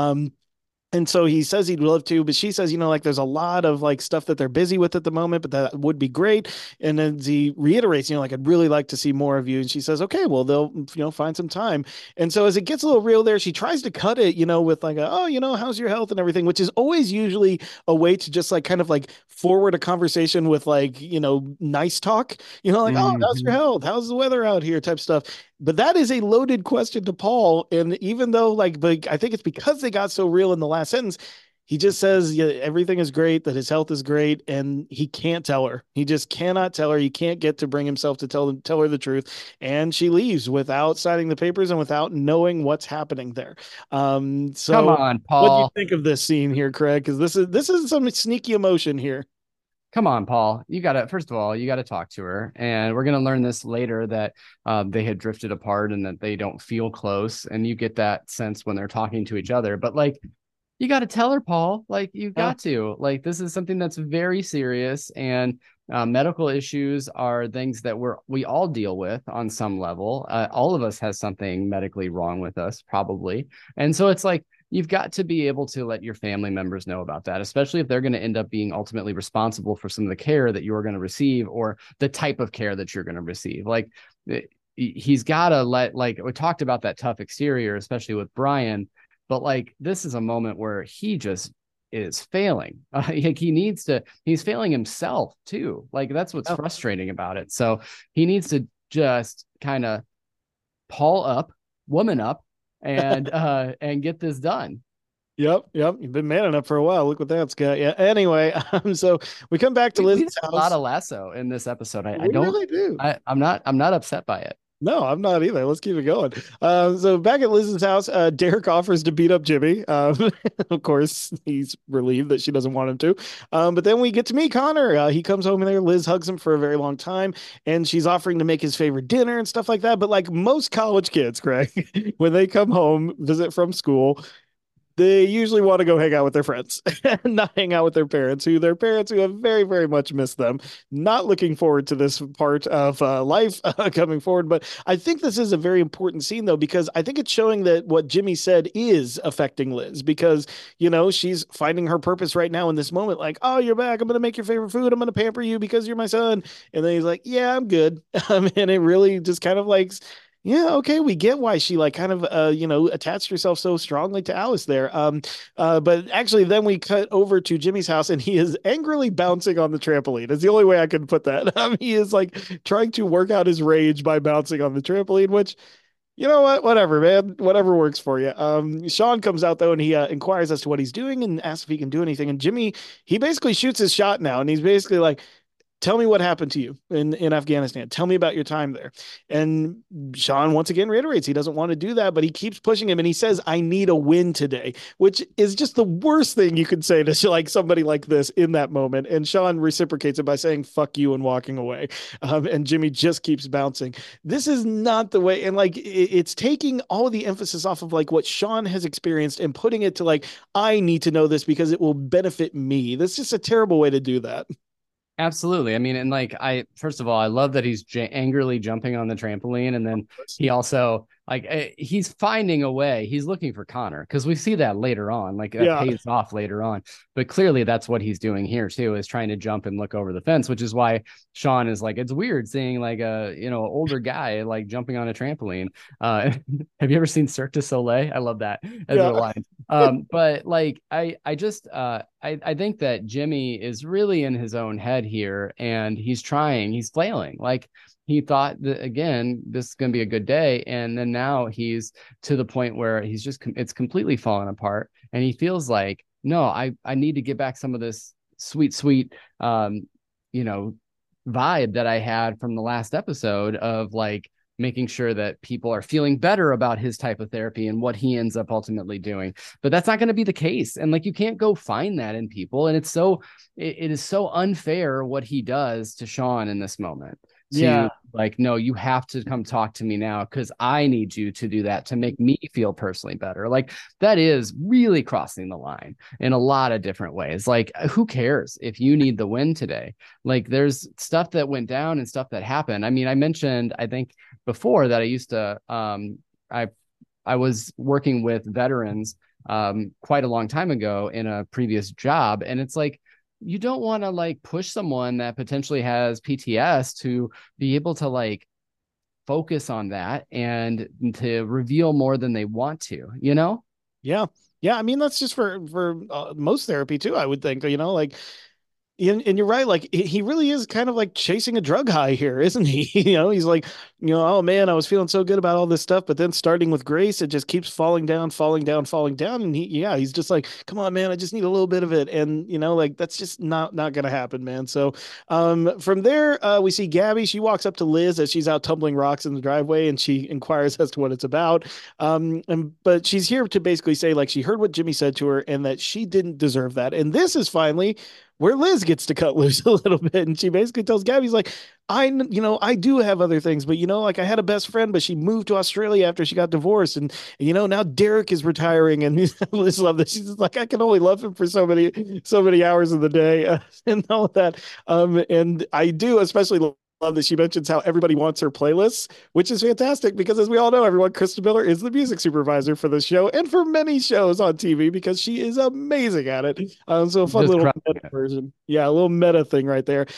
And so he says he'd love to, but she says, like there's a lot of like stuff that they're busy with at the moment, but that would be great. And then he reiterates, like, I'd really like to see more of you. And she says, okay, well, they'll, find some time. And so as it gets a little real there, she tries to cut it, with like, how's your health and everything, which is always usually a way to just like kind of like forward a conversation with like, nice talk, like, oh, how's your health? How's the weather out here type stuff. But that is a loaded question to Paul. And even though but I think it's because they got so real in the last sentence, he just says, yeah, everything is great, that his health is great. And he can't tell her. He just cannot tell her. He can't get to bring himself to tell her the truth. And she leaves without signing the papers and without knowing what's happening there. So come on, Paul. What do you think of this scene here, Craig? Because this is some sneaky emotion here. Come on, Paul. First of all, you got to talk to her. And we're going to learn this later that they had drifted apart and that they don't feel close. And you get that sense when they're talking to each other. But like, you got to tell her, Paul, like you got to, like, this is something that's very serious. And medical issues are things that we all deal with on some level. All of us has something medically wrong with us, probably. And so it's like, you've got to be able to let your family members know about that, especially if they're going to end up being ultimately responsible for some of the care that you're going to receive or the type of care that you're going to receive. Like he's got to like we talked about that tough exterior, especially with Brian, but like, this is a moment where he just is failing. Like he's failing himself too. Like that's what's frustrating about it. So he needs to just kind of Paul up, woman up, and get this done. Yep. You've been manning up for a while. Look what that's got. Yeah. Anyway, so we come back to Liz's house. A lot of Lasso in this episode. I don't really do. I'm not upset by it. No, I'm not either. Let's keep it going. So back at Liz's house, Derek offers to beat up Jimmy. Of course, he's relieved that she doesn't want him to. But then we get to meet Connor. He comes home in there. Liz hugs him for a very long time, and she's offering to make his favorite dinner and stuff like that. But like most college kids, Greg, when they come home, visit from school, they usually want to go hang out with their friends and not hang out with their parents who have very, very much missed them. Not looking forward to this part of life coming forward. But I think this is a very important scene, though, because I think it's showing that what Jimmy said is affecting Liz because, she's finding her purpose right now in this moment. Like, oh, you're back. I'm going to make your favorite food. I'm going to pamper you because you're my son. And then he's like, yeah, I'm good. And it really just kind of like, yeah, okay, we get why she like kind of attached herself so strongly to Alice there. But actually then we cut over to Jimmy's house and he is angrily bouncing on the trampoline. It's the only way I could put that. He is like trying to work out his rage by bouncing on the trampoline, which you know what? Whatever, man. Whatever works for you. Sean comes out though, and he inquires as to what he's doing and asks if he can do anything. And Jimmy, he basically shoots his shot now, and he's basically like, tell me what happened to you in Afghanistan. Tell me about your time there. And Sean once again reiterates he doesn't want to do that, but he keeps pushing him and he says, I need a win today, which is just the worst thing you could say to like somebody like this in that moment. And Sean reciprocates it by saying, fuck you and walking away. And Jimmy just keeps bouncing. This is not the way. And like, it's taking all of the emphasis off of like what Sean has experienced and putting it to like, I need to know this because it will benefit me. That's just a terrible way to do that. Absolutely. I mean, and like, first of all, I love that he's angrily jumping on the trampoline. And then he also, like, he's finding a way. He's looking for Connor because we see that later on, like, it pays off later on. But clearly, that's what he's doing here, too, is trying to jump and look over the fence, which is why Sean is like, it's weird seeing like a, older guy like jumping on a trampoline. Have you ever seen Cirque du Soleil? I love that as a line. But like, I think that Jimmy is really in his own head here and he's flailing. Like he thought that, again, this is going to be a good day. And then now he's to the point where it's completely fallen apart. And he feels like, no, I need to get back some of this sweet, vibe that I had from the last episode of like, making sure that people are feeling better about his type of therapy and what he ends up ultimately doing. But that's not going to be the case. And like, you can't go find that in people. And it is so unfair what he does to Sean in this moment. Like, no, you have to come talk to me now because I need you to do that to make me feel personally better. Like that is really crossing the line in a lot of different ways. Like, who cares if you need the win today? Like there's stuff that went down and stuff that happened. I mean, I mentioned, I think before that I used to, I was working with veterans quite a long time ago in a previous job. And it's like, you don't want to like push someone that potentially has PTS to be able to like focus on that and to reveal more than they want to, Yeah. I mean, that's just for most therapy too, I would think, like, and you're right. Like he really is kind of like chasing a drug high here, isn't he? He's like, oh man, I was feeling so good about all this stuff, but then starting with Grace, it just keeps falling down. And he's just like, come on, man, I just need a little bit of it. And like that's just not going to happen, man. So, from there, we see Gabby. She walks up to Liz as she's out tumbling rocks in the driveway, and she inquires as to what it's about. But she's here to basically say like she heard what Jimmy said to her, and that she didn't deserve that. And this is finally where Liz gets to cut loose a little bit. And she basically tells Gabby's like, I do have other things, but like I had a best friend, but she moved to Australia after she got divorced. And now Derek is retiring and Liz love this. She's like, I can only love him for so many hours of the day and all that. And I do especially love that she mentions how everybody wants her playlists, which is fantastic because as we all know, everyone, Krista Miller is the music supervisor for the show and for many shows on TV because she is amazing at it. So a fun little meta version. Yeah, a little meta thing right there.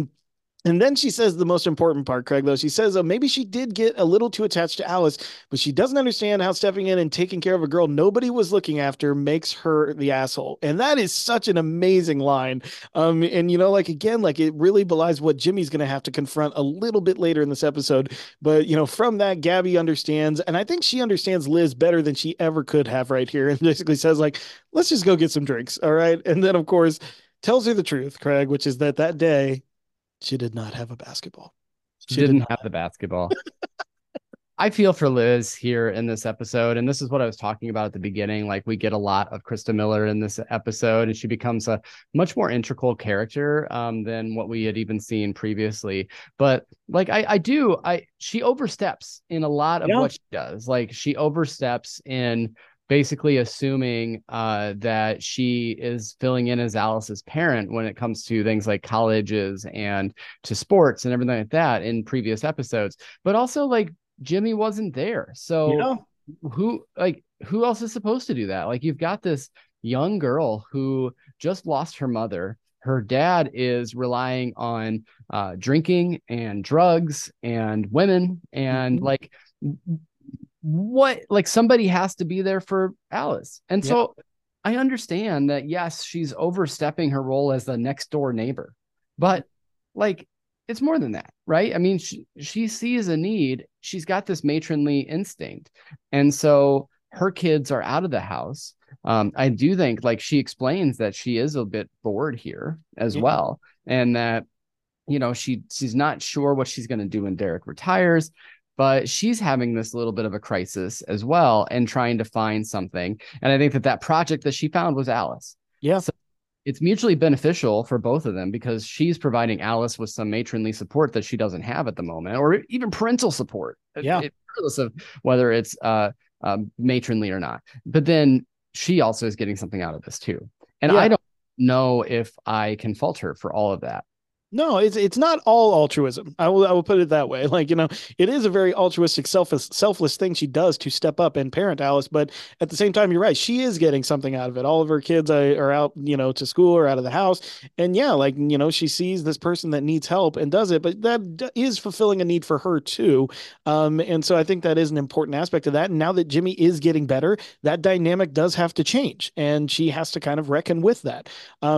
And then she says the most important part, Craig, though. She says, maybe she did get a little too attached to Alice, but she doesn't understand how stepping in and taking care of a girl nobody was looking after makes her the asshole. And that is such an amazing line. And, like, again, like it really belies what Jimmy's going to have to confront a little bit later in this episode. But, from that, Gabby understands. And I think she understands Liz better than she ever could have right here. And basically says, like, let's just go get some drinks. All right. And then, of course, tells her the truth, Craig, which is that day, she did not have a basketball. She didn't have the basketball. I feel for Liz here in this episode, and this is what I was talking about at the beginning. Like, we get a lot of Krista Miller in this episode, and she becomes a much more integral character than what we had even seen previously. But like, she oversteps in a lot of what she does. Like, she oversteps in basically assuming that she is filling in as Alice's parent when it comes to things like colleges and to sports and everything like that in previous episodes. But also, like, Jimmy wasn't there. So who else is supposed to do that? Like, you've got this young girl who just lost her mother. Her dad is relying on drinking and drugs and women. And like, what, like, somebody has to be there for Alice. And so I understand that, yes, she's overstepping her role as the next door neighbor, but like, it's more than that, right? I mean, she sees a need. She's got this matronly instinct. And so her kids are out of the house. I do think, like, she explains that she is a bit bored here as well. And that, you know, she's not sure what she's going to do when Derek retires, but she's having this little bit of a crisis as well and trying to find something. And I think that project that she found was Alice. Yeah. So it's mutually beneficial for both of them because she's providing Alice with some matronly support that she doesn't have at the moment, or even parental support, regardless of whether it's matronly or not. But then she also is getting something out of this too. And I don't know if I can fault her for all of that. No, it's not all altruism. I will put it that way. Like, you know, it is a very altruistic, selfless thing she does to step up and parent Alice. But at the same time, you're right. She is getting something out of it. All of her kids are out, you know, to school or out of the house. And yeah, like, you know, she sees this person that needs help and does it. But that is fulfilling a need for her too. And so I think that is an important aspect of that. And now that Jimmy is getting better, that dynamic does have to change, and she has to kind of reckon with that.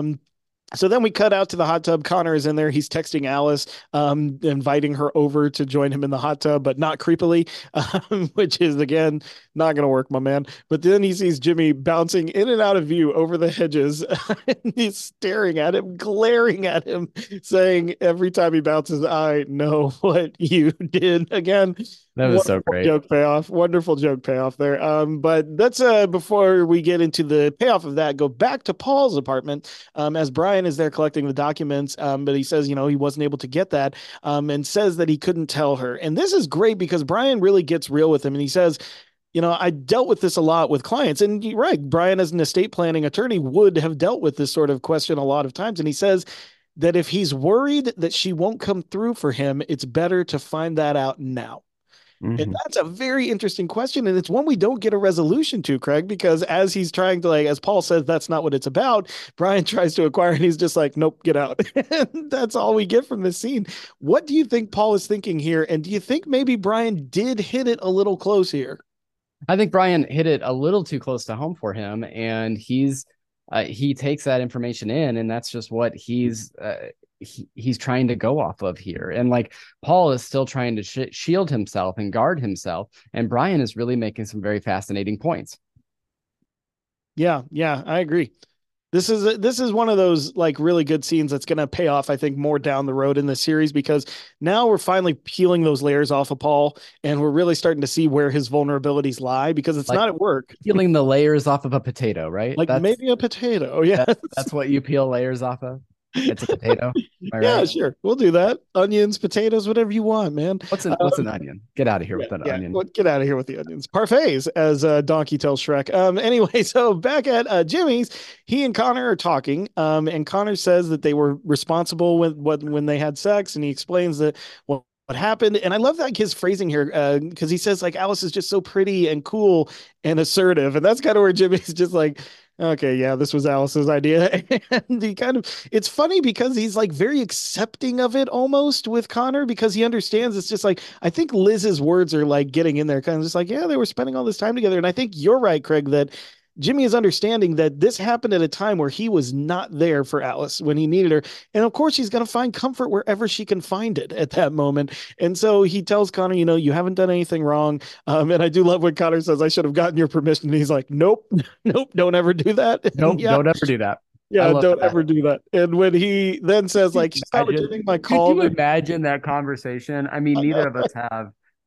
So then we cut out to the hot tub. Connor is in there. He's texting Alice, inviting her over to join him in the hot tub, but not creepily, which is, again, not going to work, my man. But then he sees Jimmy bouncing in and out of view over the hedges. And he's staring at him, glaring at him, saying every time he bounces, I know what you did. Again, that was so great. Wonderful joke payoff there. But that's before we get into the payoff of that, go back to Paul's apartment as Brian is there collecting the documents. But he says, you know, he wasn't able to get that, and says that he couldn't tell her. And this is great because Brian really gets real with him. And he says, you know, I dealt with this a lot with clients. And you're right, Brian, as an estate planning attorney, would have dealt with this sort of question a lot of times. And he says that if he's worried that she won't come through for him, it's better to find that out now. Mm-hmm. And that's a very interesting question. And it's one we don't get a resolution to, Craig, because as he's trying to, like, as Paul says, that's not what it's about. Brian tries to acquire and he's just like, nope, get out. And that's all we get from this scene. What do you think Paul is thinking here? And do you think maybe Brian did hit it a little close here? I think Brian hit it a little too close to home for him. And he takes that information in, and that's just what he's trying to go off of here. And like, Paul is still trying to shield himself and guard himself, and Brian is really making some very fascinating points. Yeah, I agree. This is one of those, like, really good scenes that's going to pay off, I think, more down the road in the series, because now we're finally peeling those layers off of Paul, and we're really starting to see where his vulnerabilities lie, because it's not at work. Peeling the layers off of a potato, right? Like, maybe a potato. Yeah, that's what you peel layers off of. It's a potato. Yeah, sure. We'll do that. Onions, potatoes, whatever you want, man. What's an onion? Get out of here with that onion. Get out of here with the onions. Parfaits, as Donkey tells Shrek. Anyway, so back at Jimmy's, he and Connor are talking, and Connor says that they were responsible when they had sex, and he explains that what happened. And I love that his phrasing here, because he says, like, Alice is just so pretty and cool and assertive, and that's kind of where Jimmy's just like, okay, yeah, this was Alice's idea. And it's funny because he's like very accepting of it almost with Connor, because he understands it's just like, I think Liz's words are like getting in there, kind of just like, yeah, they were spending all this time together. And I think you're right, Craig, that Jimmy is understanding that this happened at a time where he was not there for Alice when he needed her. And of course, he's going to find comfort wherever she can find it at that moment. And so he tells Connor, you know, you haven't done anything wrong. And I do love when Connor says, I should have gotten your permission. And he's like, nope, don't ever do that. Nope, don't ever do that. Yeah, don't ever do that. And when he then says, like, stop returning my call. Could you imagine that conversation? I mean, neither of us have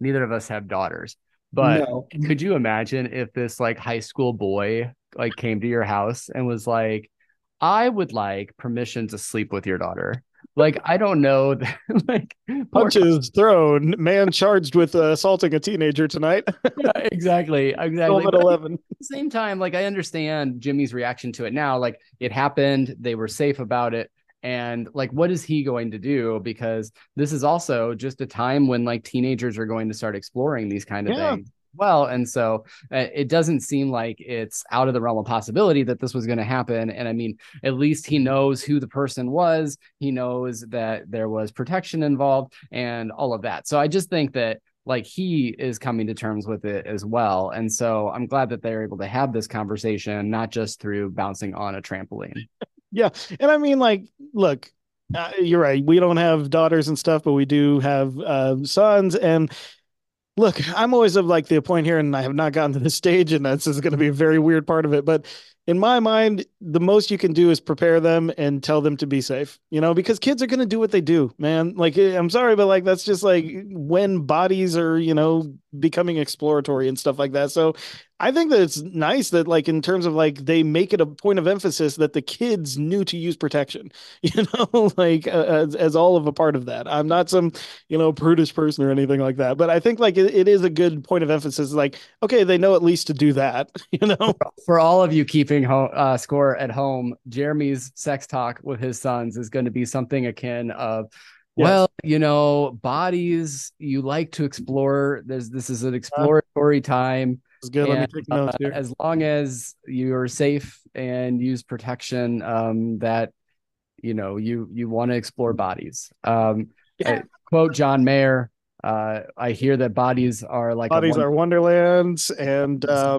neither of us have daughters, but No. could you imagine if this like high school boy like came to your house and was like, I would like permission to sleep with your daughter? Like, I don't know. Like, Punches thrown. Man charged with assaulting a teenager tonight. yeah, exactly. Film Exactly. at But 11. at the same time, like, I understand Jimmy's reaction to it now. Like, it happened. They were safe about it. And like, what is he going to do? Because this is also just a time when like teenagers are going to start exploring these kind of Yeah. things. Well, and so it doesn't seem like it's out of the realm of possibility that this was going to happen. And I mean, at least he knows who the person was. He knows that there was protection involved and all of that. So I just think that like he is coming to terms with it as well. And so I'm glad that they're able to have this conversation, not just through bouncing on a trampoline. Yeah. And I mean, like, look, you're right. We don't have daughters and stuff, but we do have sons. And look, I'm always of like the point here, and I have not gotten to this stage, and this is going to be a very weird part of it. But in my mind, the most you can do is prepare them and tell them to be safe, because kids are going to do what they do, man. Like, I'm sorry, but like, that's just like when bodies are, becoming exploratory and stuff like that. So I think that it's nice that like in terms of like they make it a point of emphasis that the kids knew to use protection, like as all of a part of that. I'm not some, prudish person or anything like that, but I think like it is a good point of emphasis. Like, okay, they know at least to do that, For all of you keeping score at home, Jeremy's sex talk with his sons is going to be something akin of, Yes. well, bodies you like to explore. This is an exploratory time. It's good. Let me And, take notes here. as long as you're safe and use protection, that you want to explore bodies. Quote John Mayer. I hear that bodies are like Bodies are wonderlands, and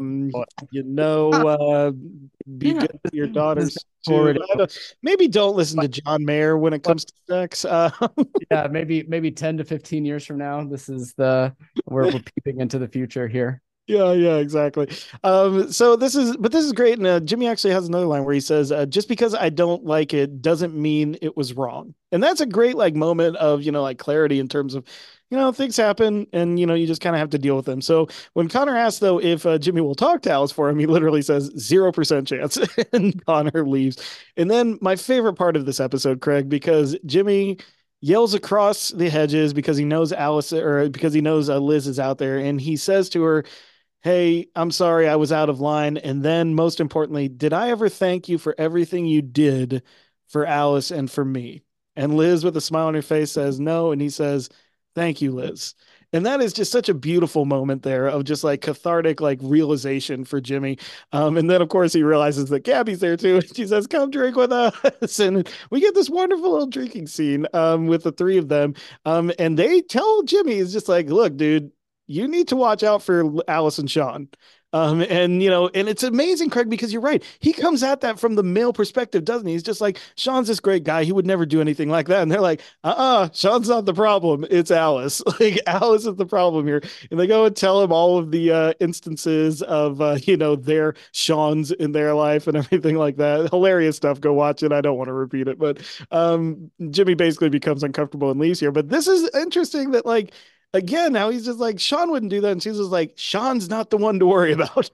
be Yeah. good with your daughters Forward. too. Maybe don't listen to John Mayer when it comes to sex. Yeah, maybe 10 to 15 years from now. This is we're peeping into the future here. Yeah, exactly. So this is great. And Jimmy actually has another line where he says, just because I don't like it doesn't mean it was wrong. And that's a great like moment of, like clarity in terms of, things happen and, you just kind of have to deal with them. So when Connor asks though, if Jimmy will talk to Alice for him, he literally says 0% chance and Connor leaves. And then my favorite part of this episode, Craig, because Jimmy yells across the hedges because he knows Alice or because he knows Liz is out there. And he says to her, hey, I'm sorry I was out of line. And then most importantly, did I ever thank you for everything you did for Alice and for me? And Liz with a smile on her face says no. And he says, thank you, Liz. And that is just such a beautiful moment there of just like cathartic, like realization for Jimmy. And then of course he realizes that Gabby's there too. And she says, come drink with us. And we get this wonderful little drinking scene with the three of them. And they tell Jimmy, is just like, look, dude, you need to watch out for Alice and Sean. And it's amazing, Craig, because you're right. He comes at that from the male perspective, doesn't he? He's just like, Sean's this great guy. He would never do anything like that. And they're like, Sean's not the problem. It's Alice. Like Alice is the problem here. And they go and tell him all of the instances of, their Sean's in their life and everything like that. Hilarious stuff. Go watch it. I don't want to repeat it, but Jimmy basically becomes uncomfortable and leaves here. But this is interesting that like, again, now he's just like, Sean wouldn't do that. And she's just like, Sean's not the one to worry about.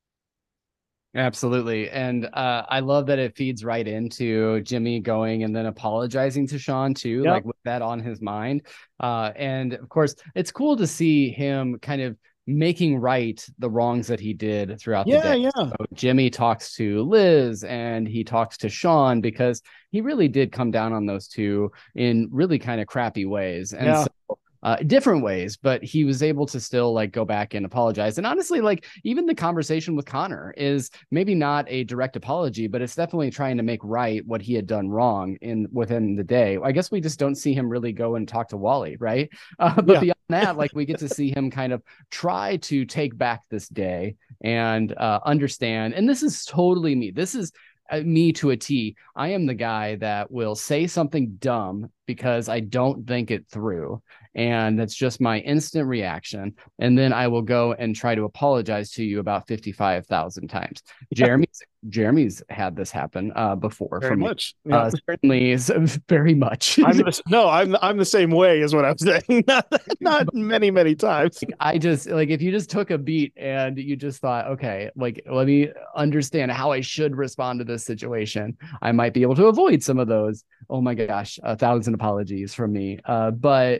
Absolutely. And I love that it feeds right into Jimmy going and then apologizing to Sean too, like with that on his mind. And of course, it's cool to see him kind of making right the wrongs that he did throughout the day. Yeah. So Jimmy talks to Liz and he talks to Sean because he really did come down on those two in really kind of crappy ways. And so different ways, but he was able to still like go back and apologize. And honestly, like even the conversation with Connor is maybe not a direct apology, but it's definitely trying to make right what he had done wrong within the day. I guess we just don't see him really go and talk to Wally, right? But beyond that, like we get to see him kind of try to take back this day and understand. And this is totally me. This is me to a T. I am the guy that will say something dumb because I don't think it through. And that's just my instant reaction. And then I will go and try to apologize to you about 55,000 times. Jeremy's had this happen before. Very for me. much. Yeah. Certainly is very much. I'm the same way is what I'm saying. Not many times. I just like, if you just took a beat and you just thought, okay, like, let me understand how I should respond to this situation, I might be able to avoid some of those. Oh my gosh, 1,000 apologies from me. But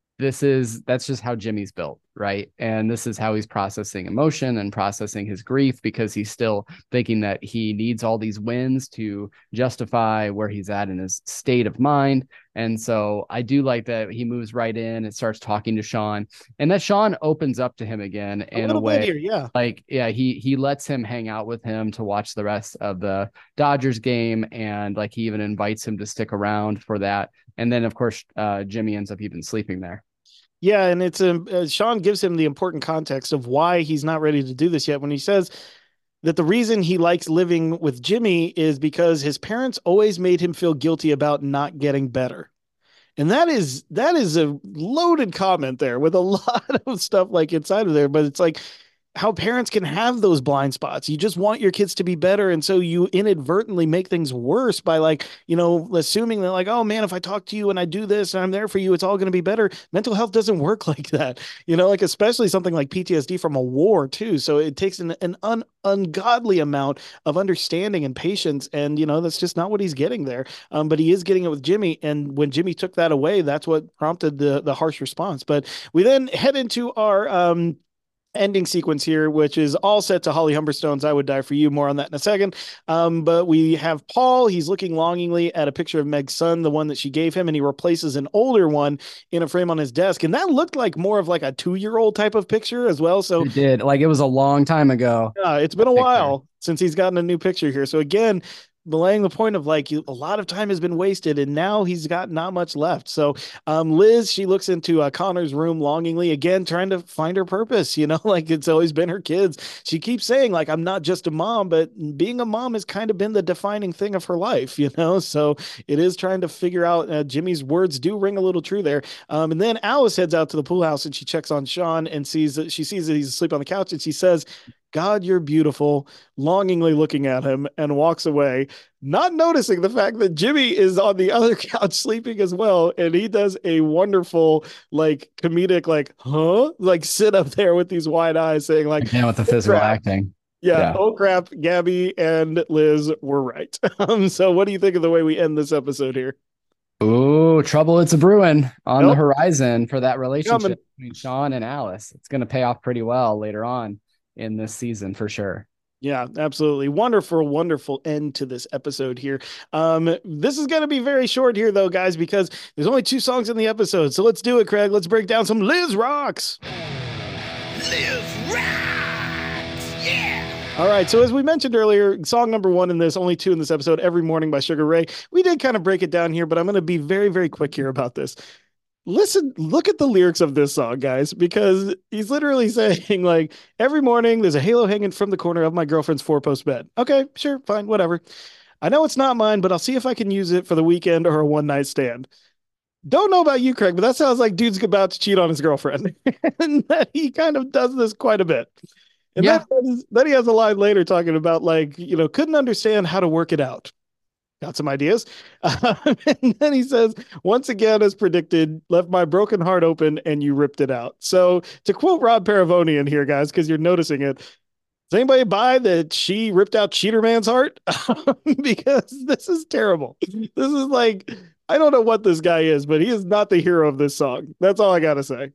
that's just how Jimmy's built, right? And this is how he's processing emotion and processing his grief, because he's still thinking that he needs all these wins to justify where he's at in his state of mind. And so I do like that he moves right in and starts talking to Sean, and that Sean opens up to him again in a way. Here, yeah. Like, yeah, he lets him hang out with him to watch the rest of the Dodgers game. And like, he even invites him to stick around for that. And then of course, Jimmy ends up even sleeping there. Yeah, and it's Sean gives him the important context of why he's not ready to do this yet when he says that the reason he likes living with Jimmy is because his parents always made him feel guilty about not getting better. And that is a loaded comment there with a lot of stuff like inside of there, but it's like how parents can have those blind spots. You just want your kids to be better. And so you inadvertently make things worse by like, assuming that like, oh man, if I talk to you and I do this and I'm there for you, it's all going to be better. Mental health doesn't work like that, like especially something like PTSD from a war too. So it takes an ungodly amount of understanding and patience. And, that's just not what he's getting there. But he is getting it with Jimmy. And when Jimmy took that away, that's what prompted the harsh response. But we then head into our, ending sequence here, which is all set to Holly Humberstone's I Would Die For You. More on that in a second. But we have Paul. He's looking longingly at a picture of Meg's son, the one that she gave him, and he replaces an older one in a frame on his desk. And that looked like more of like a 2-year-old type of picture as well. So it did. Like, it was a long time ago. Yeah, it's been a while since he's gotten a new picture here. So again, belaying the point of like a lot of time has been wasted and now he's got not much left. So Liz, she looks into Connor's room longingly, again trying to find her purpose, like it's always been her kids. She keeps saying like, I'm not just a mom, but being a mom has kind of been the defining thing of her life, so it is trying to figure out. Jimmy's words do ring a little true there. And then Alice heads out to the pool house and she checks on Sean and sees that he's asleep on the couch, and she says, God, you're beautiful, longingly looking at him, and walks away, not noticing the fact that Jimmy is on the other couch sleeping as well. And he does a wonderful, like, comedic, like, huh? Like, sit up there with these wide eyes saying, like, again, with the physical acting. Yeah. Oh, crap. Gabby and Liz were right. So what do you think of the way we end this episode here? Oh, trouble it's a brewing on the horizon for that relationship between Sean and Alice. It's going to pay off pretty well later on in this season for sure. Yeah, absolutely. Wonderful end to this episode here. This is going to be very short here though, guys, because there's only 2 songs in the episode. So let's do it, Craig. Let's break down some Liz Rocks. Liz Rocks! Yeah! All right. So as we mentioned earlier, song number 1 in this, only 2 in this episode, Every Morning by Sugar Ray. We did kind of break it down here, but I'm going to be very, very quick here about this. Look at the lyrics of this song, guys, because he's literally saying like, every morning there's a halo hanging from the corner of my girlfriend's 4-post bed. Okay, sure, fine, whatever. I know it's not mine, but I'll see if I can use it for the weekend or a one-night stand. Don't know about you, Craig, but that sounds like dude's about to cheat on his girlfriend. And that he kind of does this quite a bit. And then he has a line later talking about like, couldn't understand how to work it out. Got some ideas. And then he says, once again, as predicted, left my broken heart open and you ripped it out. So to quote Rob Paravonian here, guys, because you're noticing it, does anybody buy that she ripped out Cheater Man's heart? Because this is terrible. This is like, I don't know what this guy is, but he is not the hero of this song. That's all I got to say.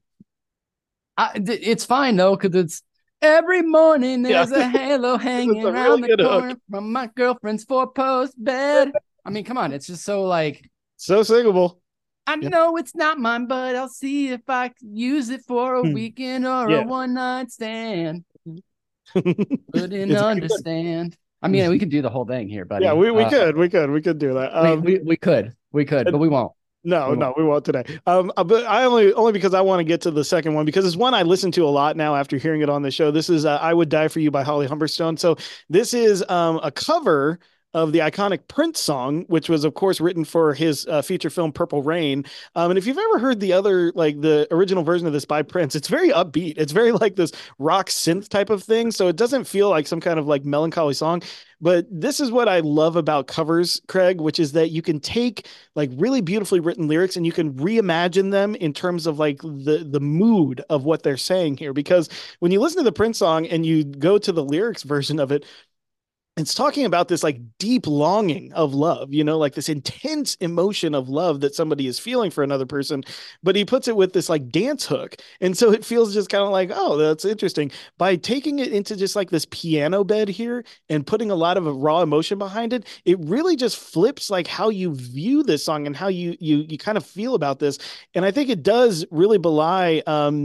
It's fine, though, because it's every morning there's a halo hanging around the corner from my girlfriend's 4-post bed. I mean, come on. It's just so like... so singable. I know it's not mine, but I'll see if I can use it for a weekend or a one-night stand. Couldn't understand. I mean, we could do the whole thing here, buddy. Yeah, we could do that. We could, but we won't. No, we won't today. But I only because I want to get to the second one, because it's one I listen to a lot now after hearing it on the show. This is I Would Die For You by Holly Humberstone. So this is a cover of the iconic Prince song, which was, of course, written for his feature film Purple Rain. And if you've ever heard the other, like the original version of this by Prince, it's very upbeat. It's very like this rock synth type of thing. So it doesn't feel like some kind of like melancholy song. But this is what I love about covers, Craig, which is that you can take like really beautifully written lyrics and you can reimagine them in terms of like the mood of what they're saying here. Because when you listen to the Prince song and you go to the lyrics version of it, it's talking about this like deep longing of love, like this intense emotion of love that somebody is feeling for another person. But he puts it with this like dance hook. And so it feels just kind of like, oh, that's interesting. By taking it into just like this piano bed here and putting a lot of raw emotion behind it, it really just flips like how you view this song and how you kind of feel about this. And I think it does really belie,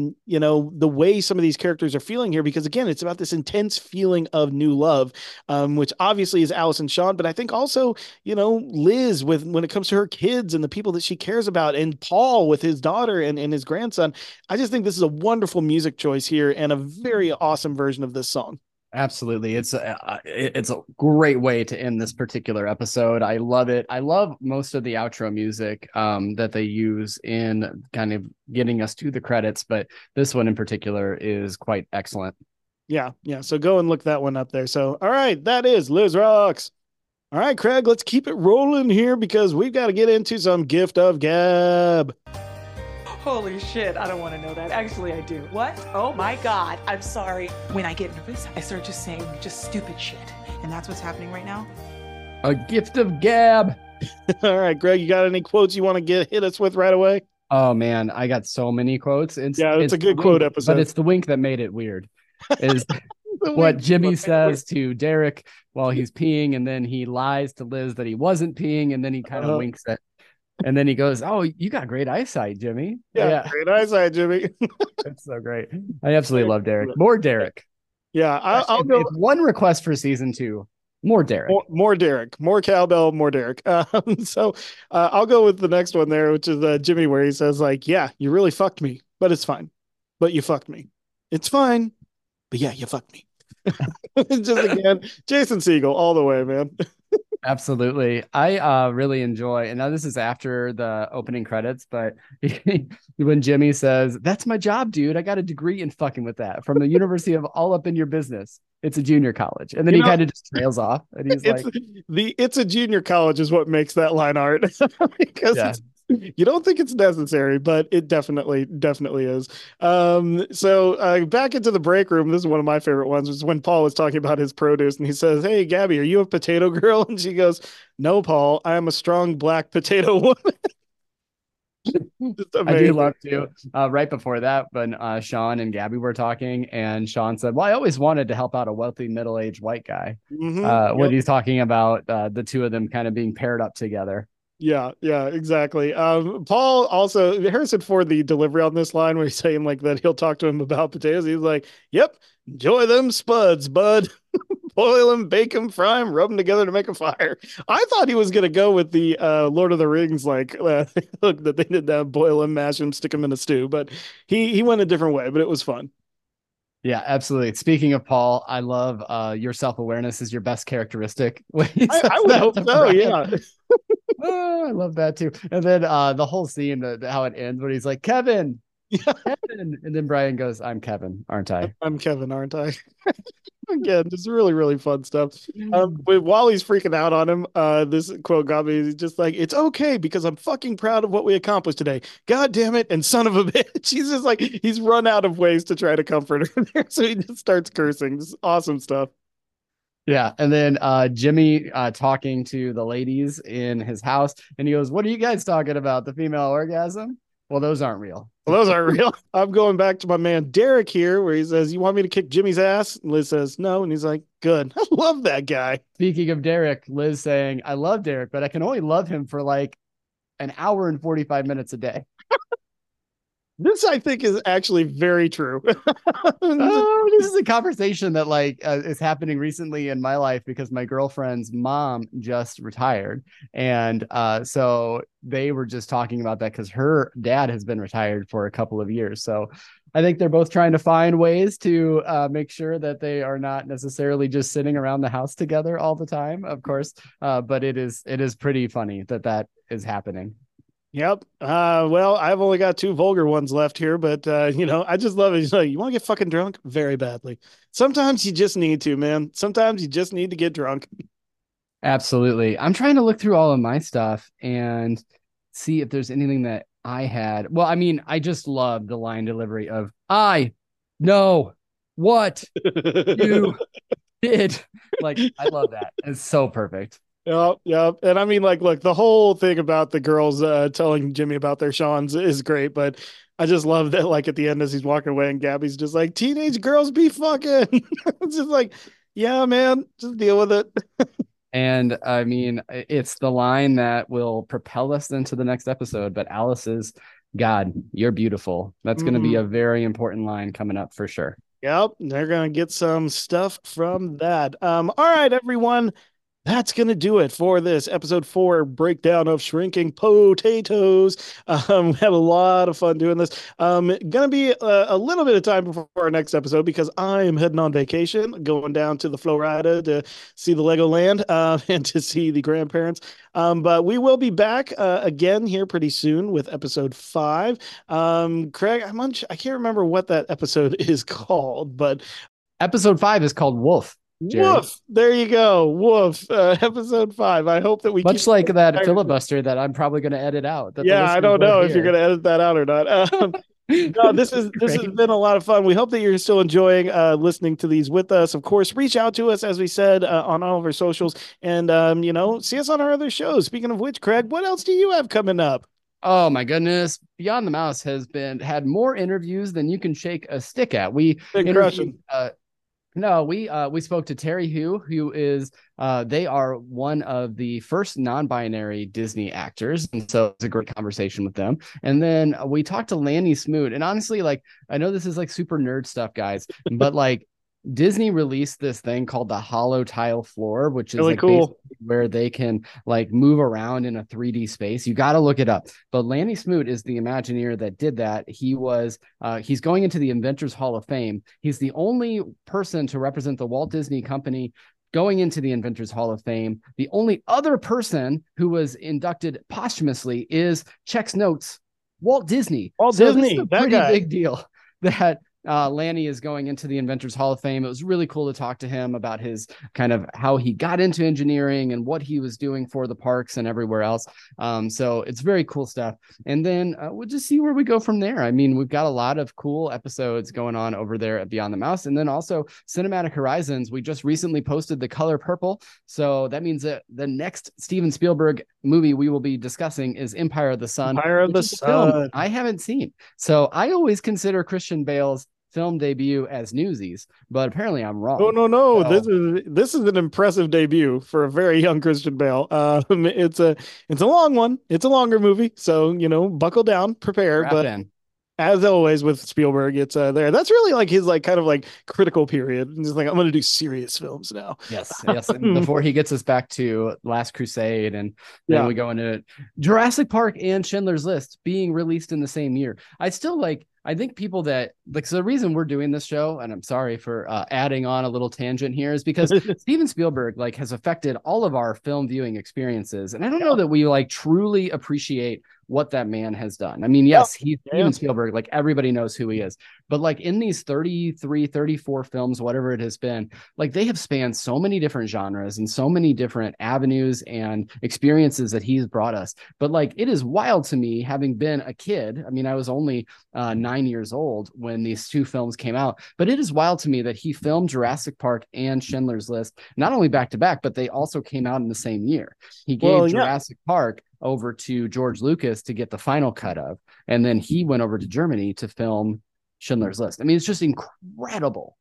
the way some of these characters are feeling here, because again, it's about this intense feeling of new love. Which obviously is Allison Shawn, but I think also, Liz when it comes to her kids and the people that she cares about, and Paul with his daughter and his grandson. I just think this is a wonderful music choice here and a very awesome version of this song. Absolutely. It's a great way to end this particular episode. I love it. I love most of the outro music that they use in kind of getting us to the credits, but this one in particular is quite excellent. Yeah. So go and look that one up there. So, all right, that is Liz Rocks. All right, Craig, let's keep it rolling here because we've got to get into some gift of gab. Holy shit, I don't want to know that. Actually, I do. What? Oh my God, I'm sorry. When I get nervous, I start just saying just stupid shit. And that's what's happening right now? A gift of gab. All right, Greg, you got any quotes you want to hit us with right away? Oh, man, I got so many quotes. It's a good quote episode. But it's the wink that made it weird. Is what Jimmy says to Derek while he's peeing, and then he lies to Liz that he wasn't peeing, and then he kind of winks it, and then he goes, "Oh, you got great eyesight, Jimmy." Yeah. Great eyesight, Jimmy. That's so great. I absolutely love Derek. More Derek. Yeah, I'll go. One request for season 2. More Derek. More Derek. More cowbell. More Derek. So I'll go with the next one there, which is Jimmy, where he says like, "Yeah, you really fucked me, but it's fine. But you fucked me. It's fine. But yeah, you fucked me." Just again, Jason Segel all the way, man. Absolutely. I really enjoy, and now this is after the opening credits, but when Jimmy says, "That's my job, dude. I got a degree in fucking with that from the University of All Up in Your Business. It's a junior college." And then he kind of just trails off, and he's like, "It's a junior college" is what makes that line art. Because you don't think it's necessary, but it definitely is. So back into the break room. This is one of my favorite ones, was when Paul was talking about his produce, and he says, "Hey, Gabby, are you a potato girl?" And she goes, "No, Paul, I am a strong black potato woman." I do love to. Right before that, when Sean and Gabby were talking, and Sean said, "Well, I always wanted to help out a wealthy middle-aged white guy." When he's talking about the two of them kind of being paired up together. Yeah, exactly. Paul also, Harrison Ford, the delivery on this line where he's saying like that he'll talk to him about potatoes. He's like, "Yep, enjoy them spuds, bud. Boil them, bake them, fry them, rub them together to make a fire." I thought he was going to go with the Lord of the Rings, like look, that they did that, boil them, mash them, stick them in a stew, but he went a different way, but it was fun. Yeah, absolutely. Speaking of Paul, I love your self-awareness is your best characteristic. I would hope so, Brian. Yeah. Oh, I love that too. And then the whole scene, how it ends, when he's like, "Kevin, Kevin," and then Brian goes, "I'm Kevin, aren't I?" I'm Kevin, aren't I? Again, just really, really fun stuff. While he's freaking out on him, this quote got me. He's just like, "It's okay because I'm fucking proud of what we accomplished today. God damn it, and son of a bitch." He's just like, he's run out of ways to try to comfort her there, so he just starts cursing. This is awesome stuff. Yeah, and then Jimmy talking to the ladies in his house, and he goes, "What are you guys talking about? The female orgasm? Well, those aren't real." Well, those aren't real. I'm going back to my man Derek here, where he says, "You want me to kick Jimmy's ass?" And Liz says, "No," and he's like, "Good. I love that guy." Speaking of Derek, Liz saying, "I love Derek, but I can only love him for like an hour and 45 minutes a day." This, I think, is actually very true. This is a conversation that is happening recently in my life because my girlfriend's mom just retired. And so they were just talking about that because her dad has been retired for a couple of years. So I think they're both trying to find ways to make sure that they are not necessarily just sitting around the house together all the time, of course. But it is pretty funny that is happening. Yep. Well, I've only got 2 vulgar ones left here, but I just love it. You want to get fucking drunk very badly. Sometimes you just need to, man. Sometimes you just need to get drunk. Absolutely. I'm trying to look through all of my stuff and see if there's anything that I had. Well, I mean, I just love the line delivery of "I know what you did." Like, I love that. It's so perfect. Yep. And I mean, like, look, the whole thing about the girls telling Jimmy about their Sean's is great, but I just love that, like, at the end as he's walking away and Gabby's just like, teenage girls be fucking. It's just like, yeah, man, just deal with it. And I mean, it's the line that will propel us into the next episode. But Alice's, "God, you're beautiful." That's going to be a very important line coming up for sure. Yep. They're going to get some stuff from that. All right, everyone. That's going to do it for this episode 4 breakdown of Shrinking Potatoes. We had a lot of fun doing this. Going to be a little bit of time before our next episode because I am heading on vacation, going down to the Florida to see the Legoland and to see the grandparents. But we will be back again here pretty soon with episode 5. Craig, I can't remember what that episode is called, but episode 5 is called Wolf. Jerry. Woof. There you go. Woof. Episode 5. I hope that we much like that filibuster that I'm probably going to edit out. Yeah, I don't know if you're going to edit that out or not. No, this has been a lot of fun. We hope that you're still enjoying listening to these with us. Of course, reach out to us, as we said, on all of our socials, and see us on our other shows. Speaking of which, Craig, what else do you have coming up? Oh my goodness. Beyond the Mouse has had more interviews than you can shake a stick at. We interviewed, No, we spoke to Terry who is they are one of the first non-binary Disney actors, and so it's a great conversation with them. And then we talked to Lanny Smoot, and honestly, like, I know this is like super nerd stuff, guys, but like Disney released this thing called the Hollow Tile Floor, which is really like cool, where they can like move around in a 3D space. You got to look it up. But Lanny Smoot is the Imagineer that did that. He was he's going into the Inventors Hall of Fame. He's the only person to represent the Walt Disney Company going into the Inventors Hall of Fame. The only other person who was inducted posthumously is checks notes Walt Disney. Disney, this is a pretty big deal that Lanny is going into the Inventors Hall of Fame. It was really cool to talk to him about his kind of how he got into engineering and what he was doing for the parks and everywhere else. So it's very cool stuff. And then we'll just see where we go from there. I mean, we've got a lot of cool episodes going on over there at Beyond the Mouse. And then also Cinematic Horizons. We just recently posted The Color Purple. So that means that the next Steven Spielberg movie we will be discussing is Empire of the Sun. Empire of the Sun. I haven't seen. So I always consider Christian Bale's film debut as Newsies, but apparently I'm wrong. No. So, this is an impressive debut for a very young Christian Bale. It's a long one. It's a longer movie, so buckle down, prepare. But as always with Spielberg, it's there. That's really like his like kind of like critical period. And just like, I'm going to do serious films now. Yes. And before he gets us back to Last Crusade, and then we go into Jurassic Park and Schindler's List being released in the same year. I think people that like, so the reason we're doing this show, and I'm sorry for adding on a little tangent here, is because Steven Spielberg like has affected all of our film viewing experiences. And I don't know that we like truly appreciate what that man has done. I mean, yes, he's Steven Spielberg, like everybody knows who he is, but like in these 33, 34 films, whatever it has been, like they have spanned so many different genres and so many different avenues and experiences that he's brought us. But like, it is wild to me, having been a kid. I mean, I was only 9 years old when these 2 films came out, but it is wild to me that he filmed Jurassic Park and Schindler's List, not only back to back, but they also came out in the same year. He gave Jurassic Park over to George Lucas to get the final cut of, and then he went over to Germany to film Schindler's List. I mean, it's just incredible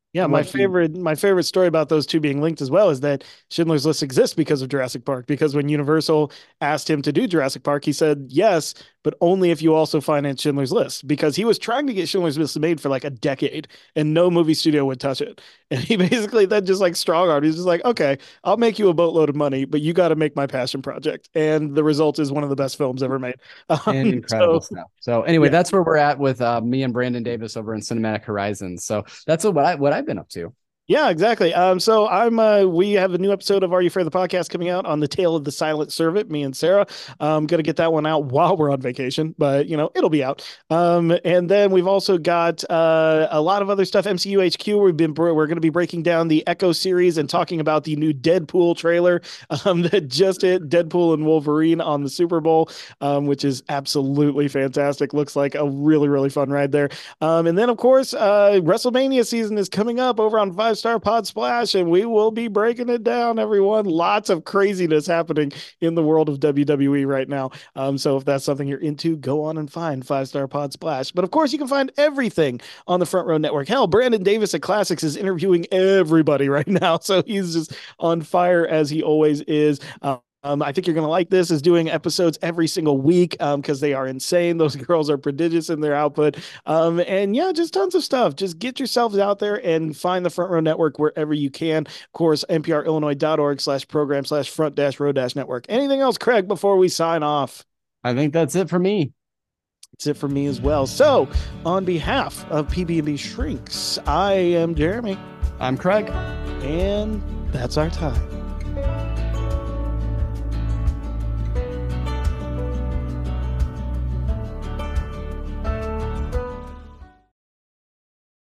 Yeah, my favorite story about those two being linked as well is that Schindler's List exists because of Jurassic Park. Because when Universal asked him to do Jurassic Park, he said yes, but only if you also finance Schindler's List. Because he was trying to get Schindler's List made for like a decade, and no movie studio would touch it. And he basically then just like strong-armed. He's just like, okay, I'll make you a boatload of money, but you got to make my passion project. And the result is one of the best films ever made. And incredible stuff. So anyway, that's where we're at with me and Brandon Davis over in Cinematic Horizons. So that's what I've been up to. Yeah, exactly. So we have a new episode of Are You Afraid of the Podcast coming out on the Tale of the Silent Servant, me and Sarah. I'm going to get that one out while we're on vacation, but it'll be out. And then we've also got a lot of other stuff. MCU HQ, we're going to be breaking down the Echo series and talking about the new Deadpool trailer that just hit, Deadpool and Wolverine on the Super Bowl, which is absolutely fantastic. Looks like a really, really fun ride there. And then, of course, WrestleMania season is coming up over on 5 Star Pod Splash, and we will be breaking it down, everyone. Lots of craziness happening in the world of WWE right now. So if that's something you're into, go on and find 5 Star Pod Splash. But of course, you can find everything on the Front Row Network. Hell, Brandon Davis at Classics is interviewing everybody right now, so he's just on fire as he always is. I think you're going to like this, is doing episodes every single week because they are insane. Those girls are prodigious in their output. And yeah, just tons of stuff. Just get yourselves out there and find the Front Row Network wherever you can. Of course, nprillinois.org/program/front-row-network. Anything else, Craig, before we sign off? I think that's it for me. It's it for me as well. So on behalf of PB&B Shrinks, I am Jeremy. I'm Craig. And that's our time.